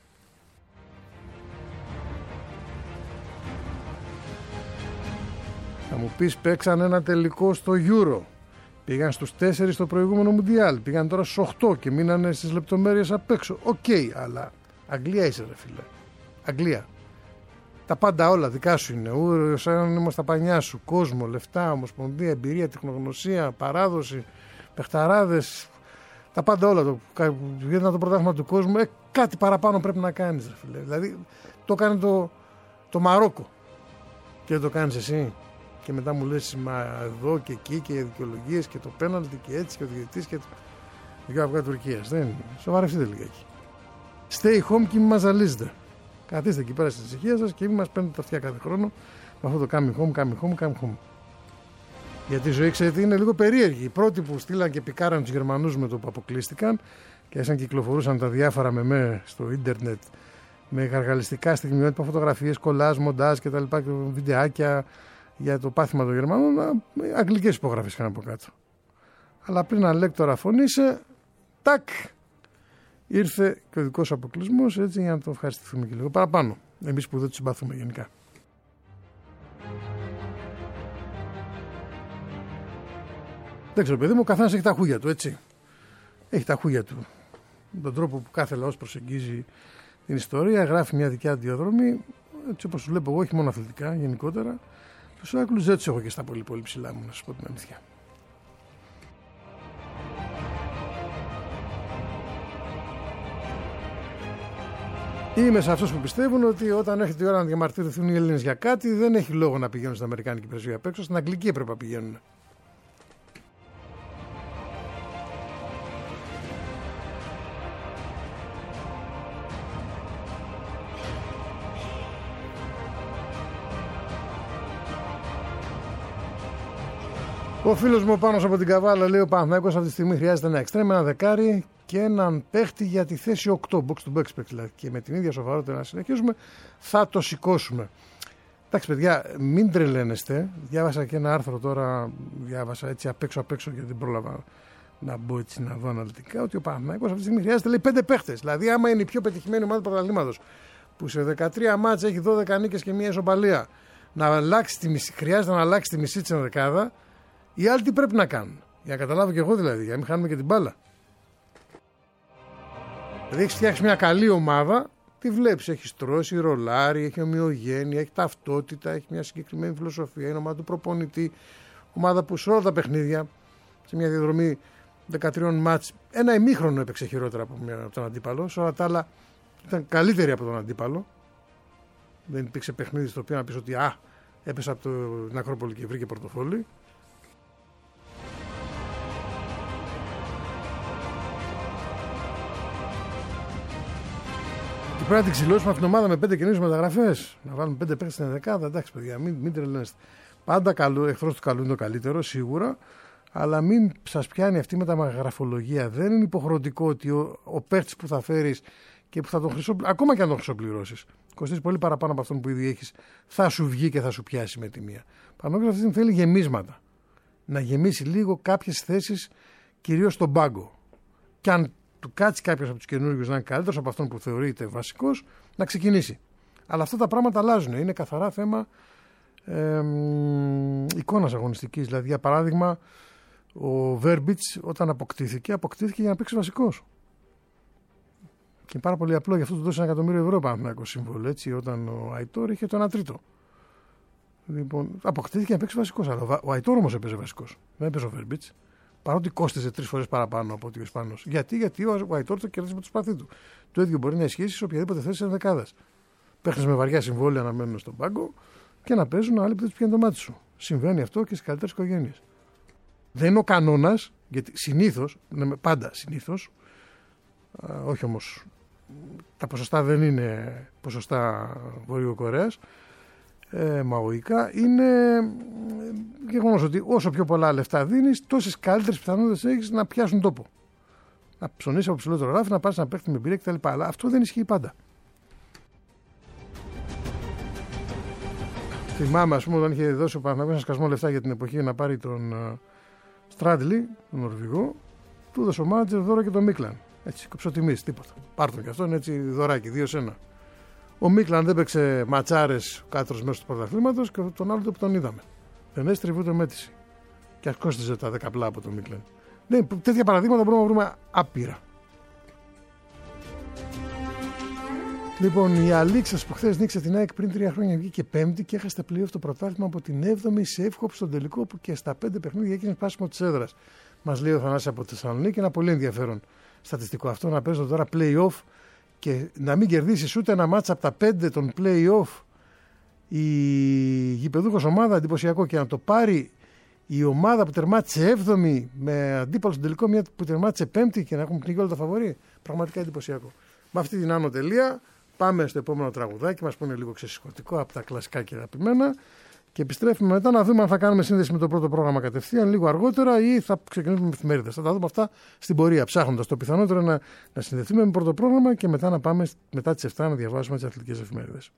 Θα μου πεις, παίξαν ένα τελικό στο Euro. Πήγαν στους 4 στο προηγούμενο Μουντιάλ. Πήγαν τώρα στους 8 και μείνανε στις λεπτομέρειες απ' έξω. Οκ, αλλά Αγγλία είσαι, ρε φίλε. Αγγλία. Τα πάντα όλα δικά σου είναι. Σαν είμαστε τα πανιά σου. Κόσμο, λεφτά, ομοσπονδία, εμπειρία, τεχνογνωσία, παράδοση, παιχταράδες. Τα πάντα όλα. Γιατί το πρωτάθλημα του κόσμου. Κάτι παραπάνω πρέπει να κάνεις, ρε φίλε. Δηλαδή το έκανε το Μαρόκο. Και δεν το κάνεις εσύ. Και μετά μου λες, μα εδώ και εκεί και οι δικαιολογίες και το πέναλτι και έτσι και ο διαιτητής και το δικά αυγά Τουρκίας. Δεν είναι. Σοβαρευτείτε λιγάκι. Stay home και μην μας ζαλίζετε. Καθίστε εκεί πέρα στην ησυχία σας και μην μας παίρνετε τα αυτιά κάθε χρόνο με αυτό το coming home. Γιατί η ζωή, ξέρετε, είναι λίγο περίεργη. Οι πρώτοι που στείλαν και πικάραν τους Γερμανούς με το που αποκλείστηκαν και έσαν κυκλοφορούσαν τα διάφορα μεμέ στο ίντερνετ με γαργαλιστικά στιγμιότυπα, φωτογραφίες, κολλάζ, μοντάζ κτλ. Και βιντεάκια για το πάθημα των Γερμανών, αγγλικές υπογραφές είχαν από κάτω. Αλλά πριν αλέκτορα φωνήσε, τάκ, ήρθε και ο δικός αποκλεισμός, έτσι, για να το ευχαριστηθούμε και λίγο παραπάνω. Εμείς που δεν τους συμπαθούμε γενικά. Δεν ξέρω, παιδί μου, ο καθένας έχει τα χούγια του, έτσι. Έχει τα χούγια του. Με τον τρόπο που κάθε λαός προσεγγίζει την ιστορία, γράφει μια δικιά διαδρομή, έτσι όπως σου βλέπω εγώ, όχι μόνο αθλητικά, γενικότερα. Τους Ηράκλους δεν τους έχω και στα πολύ πολύ ψηλά μου, να σας πω την αλήθεια. Είμαι σε αυτούς που πιστεύουν ότι όταν έρχεται η ώρα να διαμαρτυρηθούν οι Έλληνες για κάτι, δεν έχει λόγο να πηγαίνουν στην Αμερικάνικη πρεσβεία απ' έξω, στην Αγγλική έπρεπε να πηγαίνουν. Ο φίλος μου Πάνος από την Καβάλα λέει: ο Παναθηναϊκός αυτή τη στιγμή χρειάζεται ένα εξτρέμ, ένα δεκάρι και έναν παίχτη για τη θέση 8, box to box παίχτη. Και με την ίδια σοβαρότητα να συνεχίσουμε, θα το σηκώσουμε. Εντάξει, παιδιά, μην τρελαίνεστε. Διάβασα και ένα άρθρο τώρα, διάβασα έτσι απ' έξω γιατί δεν πρόλαβα να μπω έτσι να δω αναλυτικά, ότι ο Παναθηναϊκός αυτή τη στιγμή χρειάζεται, λέει, 5 παίχτες. Δηλαδή, άμα είναι η πιο πετυχημένη ομάδα του πρωταθλήματος, που σε 13 μάτς έχει 12 νίκες και μια ισοπαλία, χρειάζεται να αλλάξει τη μισή της ενδεκάδα. Οι άλλοι τι πρέπει να κάνουν? Για να καταλάβω και εγώ δηλαδή, για να μην χάνουμε και την μπάλα. Δηλαδή έχεις φτιάξει μια καλή ομάδα, τη βλέπεις, έχει στρώσει, ρολάρι, έχει ομοιογένεια, έχει ταυτότητα, έχει μια συγκεκριμένη φιλοσοφία, είναι ομάδα του προπονητή, ομάδα που σε όλα τα παιχνίδια, σε μια διαδρομή 13 μάτς, ένα ημίχρονο έπαιξε χειρότερα από τον αντίπαλο, σε όλα τα άλλα ήταν καλύτερη από τον αντίπαλο. Δεν υπήρξε παιχνίδι στο οποίο να πεις ότι έπεσε από την Ακρόπολη και βρήκε πορτοφόλι. Και πρέπει να την ξυλώσουμε αυτήν την ομάδα με 5 καινούριες μεταγραφές. Να βάλουμε 5 παίκτες στην δεκάδα. Εντάξει, παιδιά, μην τρελαίνεστε. Πάντα εχθρός του καλού είναι το καλύτερο, σίγουρα. Αλλά μην σας πιάνει αυτή η μεταγραφολογία. Δεν είναι υποχρεωτικό ότι ο παίκτης που θα φέρεις και που θα τον ακόμα και αν τον χρυσοπληρώσεις, κοστίζει πολύ παραπάνω από αυτόν που ήδη έχεις, θα σου βγει και θα σου πιάσει με τη μία. Πάνω αυτή θέλει γεμίσματα. Να γεμίσει λίγο κάποιες θέσεις, κυρίως στον πάγκο. Και αν του κάτσει κάποιος από τους καινούργιους να είναι καλύτερος από αυτόν που θεωρείται βασικός, να ξεκινήσει. Αλλά αυτά τα πράγματα αλλάζουν. Είναι καθαρά θέμα εικόνας αγωνιστικής. Δηλαδή, για παράδειγμα, ο Βέρμπιτς όταν αποκτήθηκε για να παίξει βασικός. Και είναι πάρα πολύ απλό, γι' αυτό του δώσει 1 εκατομμύριο ευρώ Παναθηναϊκός σύμβολο. Έτσι, όταν ο Αϊτόρ είχε το 1/3. Λοιπόν, αποκτήθηκε για να παίξει βασικός. Αλλά ο Αϊτόρ όμως έπαιζε βασικός. Δεν έπαιζε ο Βέρμπιτς. Παρότι κόστιζε 3 φορές παραπάνω από ότι ο Ισπανός. Γιατί ο Αϊτόρ το κέρδισε με το σπαθί του. Το ίδιο μπορεί να ισχύσει σε οποιαδήποτε θέση της δεκάδας. Παίχνεις με βαριά συμβόλαια να μένουν στον πάγκο και να παίζουν άλλοι που δεν τους πιάνει το μάτι σου. Συμβαίνει αυτό και στις καλύτερες οικογένειες. Δεν είναι ο κανόνας, γιατί πάντα συνήθως, όχι όμως, τα ποσοστά δεν είναι ποσοστά Βορείου Κορέας, μαοϊκά, είναι γεγονός ότι όσο πιο πολλά λεφτά δίνεις, τόσες καλύτερες πιθανότητες έχεις να πιάσουν τόπο. Να ψωνίσεις από ψηλότερο ράφι, να πας να παίξεις με εμπειρία κτλ. Αλλά αυτό δεν ισχύει πάντα. Θυμάμαι, ας πούμε, όταν είχε δώσει ο Παναθηναϊκός ένα σκασμό λεφτά για την εποχή να πάρει τον Στράντλι, τον Νορβηγό, του έδωσε ο μάνατζερ δώρο και τον Μίκλαν. Έτσι, κοψοτιμής, τίποτα. Πάρτον και αυτόν έτσι δωράκι, 2-1. Ο Μίκλαν δεν παίξε ματσάρες κάτω μέσω του πρωταθλήματος και τον άλλο που τον είδαμε. Δεν έστριβε ούτε μέτρηση. Και κόστιζε τα 10 πλά από τον Μίκλαν. Ναι, τέτοια παραδείγματα μπορούμε να βρούμε άπειρα. Λοιπόν, η Αλίξας που χθες νίκησε την ΑΕΚ πριν 3 χρόνια βγήκε πέμπτη και έχασε πλοίο το πρωτάθλημα από την 7η σε εύκοπ στον τελικό που και στα 5 παιχνίδια έγινε σπάσιμο της έδρας. Μας λέει ο Θανάσης από τη Θεσσαλονίκη, ένα πολύ ενδιαφέρον στατιστικό αυτό, να παίζουν τώρα play-off και να μην κερδίσεις ούτε ένα μάτσα από τα 5 των play-off η γηπεδούχος ομάδα, εντυπωσιακό, και να το πάρει η ομάδα που τερμάτισε 7η με αντίπαλο στον τελικό, μια που τερμάτισε 5η και να έχουν πνιγεί όλα τα φαβορί. Πραγματικά εντυπωσιακό. Με αυτή την άνω τελεία πάμε στο επόμενο τραγουδάκι, μας πούνε λίγο ξεσηκωτικό από τα κλασικά και αγαπημένα. Και επιστρέφουμε μετά να δούμε αν θα κάνουμε σύνδεση με το πρώτο πρόγραμμα κατευθείαν λίγο αργότερα ή θα ξεκινήσουμε με εφημερίδες. Θα τα δούμε αυτά στην πορεία, ψάχνοντας. Το πιθανότερο να συνδεθούμε με πρώτο πρόγραμμα και μετά να πάμε μετά τις 7 να διαβάσουμε τις αθλητικές εφημερίδες.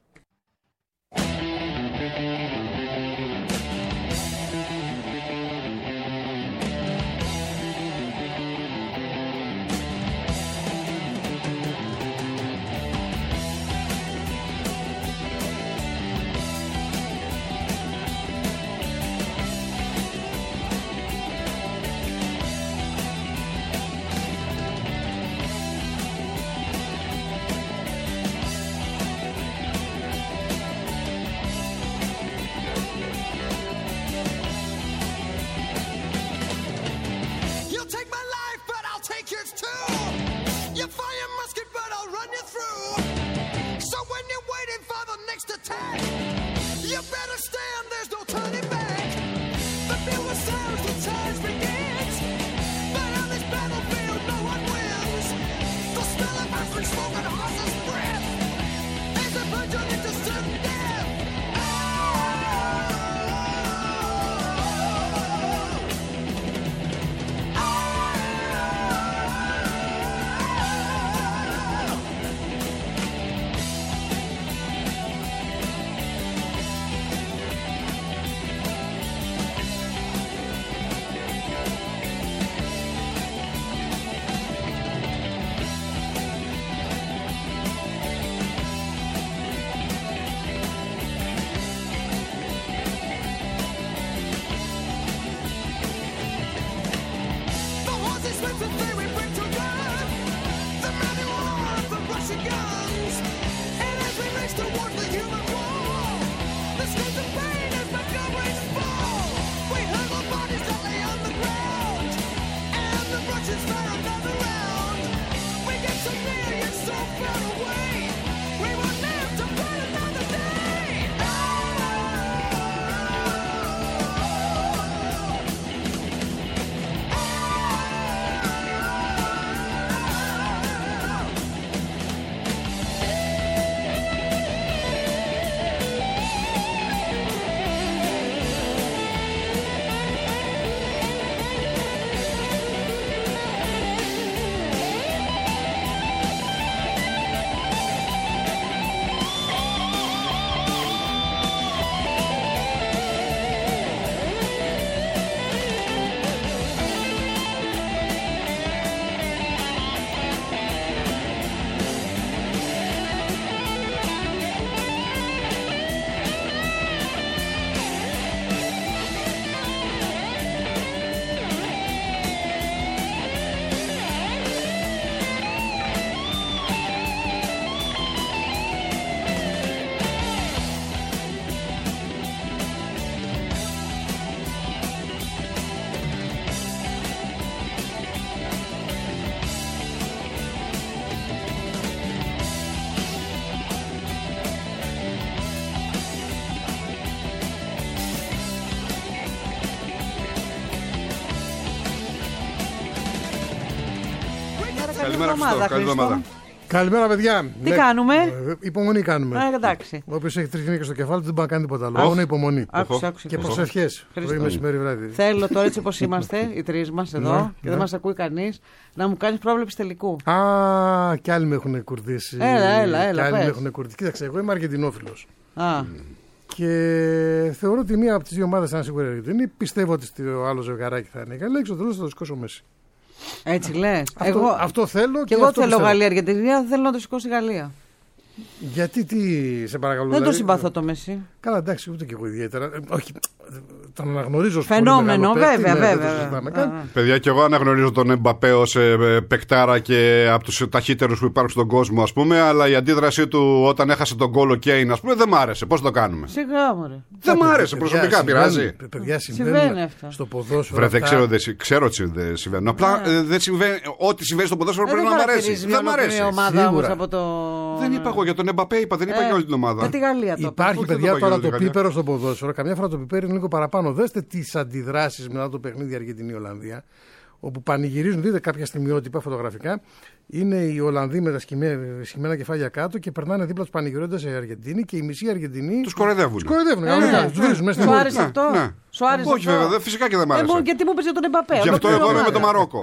Καλή εβδομάδα. Καλημέρα, παιδιά. Τι κάνουμε? Υπομονή κάνουμε. Εντάξει. Όποιος έχει 3 γυναίκες στο κεφάλι του δεν μπορεί να κάνει τίποτα άλλο. Μόνο υπομονή. Άκουσα. Και προσευχές. Πρωί, μεσημέρι, βράδυ. Θέλω τώρα, έτσι όπως είμαστε, οι τρεις μας εδώ και δεν μας ακούει κανείς, να μου κάνεις πρόβλεψη τελικού. Κι άλλοι με έχουν κουρδίσει. Έλα. Κι άλλοι με έχουν κουρδίσει. Κοίταξε, εγώ είμαι Αργεντινόφιλος. Και θεωρώ ότι μία από τις δύο ομάδες θα είναι σίγουρα η Αργεντινή. Πιστεύω ότι το άλλο ζευγαράκι θα είναι καλά. Εξ τέλος θα το σηκώσω Μέση. Έτσι λες. Αυτό θέλω. Και εγώ θέλω Γαλλία-Αργεντινία, θέλω να το σηκώσει η Γαλλία. Γιατί σε παρακαλώ. Δεν το συμπαθώ το Μέση. Καλά, εντάξει, ούτε και εγώ ιδιαίτερα. Όχι, τον αναγνωρίζω ως φαινόμενο, βέβαια. Παιδιά, και εγώ αναγνωρίζω τον Εμπαπέ ως παικτάρα και από τους ταχύτερους που υπάρχουν στον κόσμο, ας πούμε. Αλλά η αντίδρασή του όταν έχασε τον γκολ ο Κέιν, ας πούμε, δεν μ' άρεσε. Πώς το κάνουμε? Σιγά, μωρέ. Δεν μ' άρεσε προσωπικά, πειράζει. Παιδιά, συμβαίνει αυτά. Στο ποδόσφαιρο. Βρε, ξέρω ότι δεν συμβαίνει. Απλά δεν συμβαίνει. Ό,τι συμβαίνει στο ποδόσφαιρο πρέπει να μ' αρέσει. Δεν μ' αρέσει. Δεν είπα εγώ για τον Εμπαπέ, δεν είπα για όλη την ομάδα. Υπάρχει, παιδιά, τώρα το πίπερο στο ποδόσφαιρο. Καμιά φορά το πιπέρι είναι λίγο παραπάνω. Δέστε τις αντιδράσεις μετά το παιχνίδι Αργεντινή-Ολλανδία, όπου πανηγυρίζουν, δείτε κάποια στιγμιότυπα φωτογραφικά. Είναι οι Ολλανδοί με τα σχημένα κεφάλια κάτω και περνάνε δίπλα τους πανηγυρώντας οι Αργεντίνοι και η μισή Αργεντινή. Τους κοροϊδεύουν. Τους βρίζουν μέσα στην Σου άρεσε αυτό? Όχι, βέβαια, φυσικά και δεν μ' άρεσε. Γιατί μου είπες για τον Εμπαπέ? Γι' αυτό εγώ είμαι με το Μαρόκο.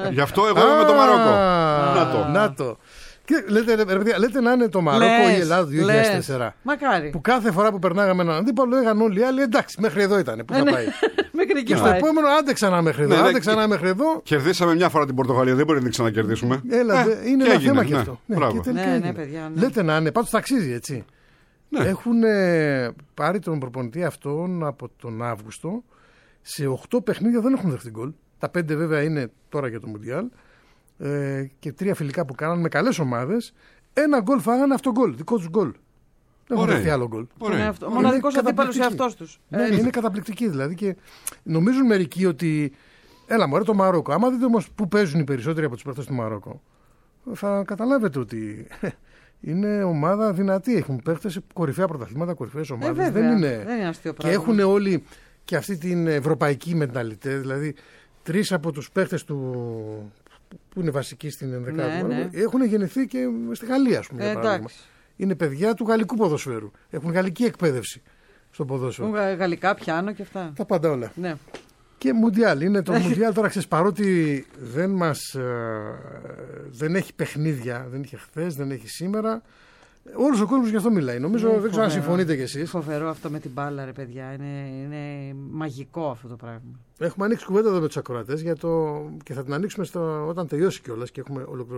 Να το. Και λέτε να είναι το Μαρόκο ή η Ελλάδα του 2004. Μακάρι. Που κάθε φορά που περνάγαμε έναν αντίπαλο λέγανε όλοι οι άλλοι εντάξει, μέχρι εδώ ήταν. Πού θα πάει? Και στο επόμενο άντε ξανά μέχρι εδώ. Κερδίσαμε μια φορά την Πορτογαλία, δεν μπορεί να την ξανακερδίσουμε. Είναι ένα θέμα και αυτό. Παιδιά. Λέτε να είναι, πάντως ταξίζει έτσι. Έχουν πάρει τον προπονητή αυτόν από τον Αύγουστο. Σε 8 παιχνίδια δεν έχουν δεχτεί γκολ. Τα 5 βέβαια είναι τώρα για το Μουντιάλ. Και 3 φιλικά που κάνανε με καλές ομάδες. Ένα γκολ φάγανε, αυτό γκολ, δικό τους γκολ. Δεν έχουν δεχτεί άλλο γκολ. Μοναδικός αντίπαλος εαυτός τους. Είναι καταπληκτική δηλαδή. Και νομίζουν μερικοί ότι. Έλα μωρέ το Μαρόκο. Άμα δείτε όμως που παίζουν οι περισσότεροι από τους παίκτες του Μαρόκο, θα καταλάβετε ότι είναι ομάδα δυνατή. Έχουν παίκτες σε κορυφαία πρωταθλήματα, κορυφαίες ομάδες. Δεν είναι αστείο και έχουν όλοι και αυτή την ευρωπαϊκή μενταλιτέ. Δηλαδή 3 από τους παίκτες που είναι βασικοί στην ενδεκάδα έχουν γεννηθεί και στη Γαλλία, ας πούμε. Για παράδειγμα. Είναι παιδιά του γαλλικού ποδοσφαίρου. Έχουν γαλλική εκπαίδευση στο ποδόσφαιρο. Γαλλικά, πιάνο και αυτά. Τα πάντα όλα. Ναι. Και Μουντιάλ. Είναι το Μουντιάλ τώρα, ξέρεις, παρότι δεν έχει παιχνίδια, δεν είχε χθες, δεν έχει σήμερα. Όλος ο κόσμος γι' αυτό μιλάει. Νομίζω δεν ξέρω αν συμφωνείτε κι εσείς. Φοβερό αυτό με την μπάλα, ρε παιδιά. Είναι μαγικό αυτό το πράγμα. Έχουμε ανοίξει κουβέντα εδώ με τους ακροατές και θα την ανοίξουμε όταν τελειώσει κιόλας και έχουμε ολοκληρώσει.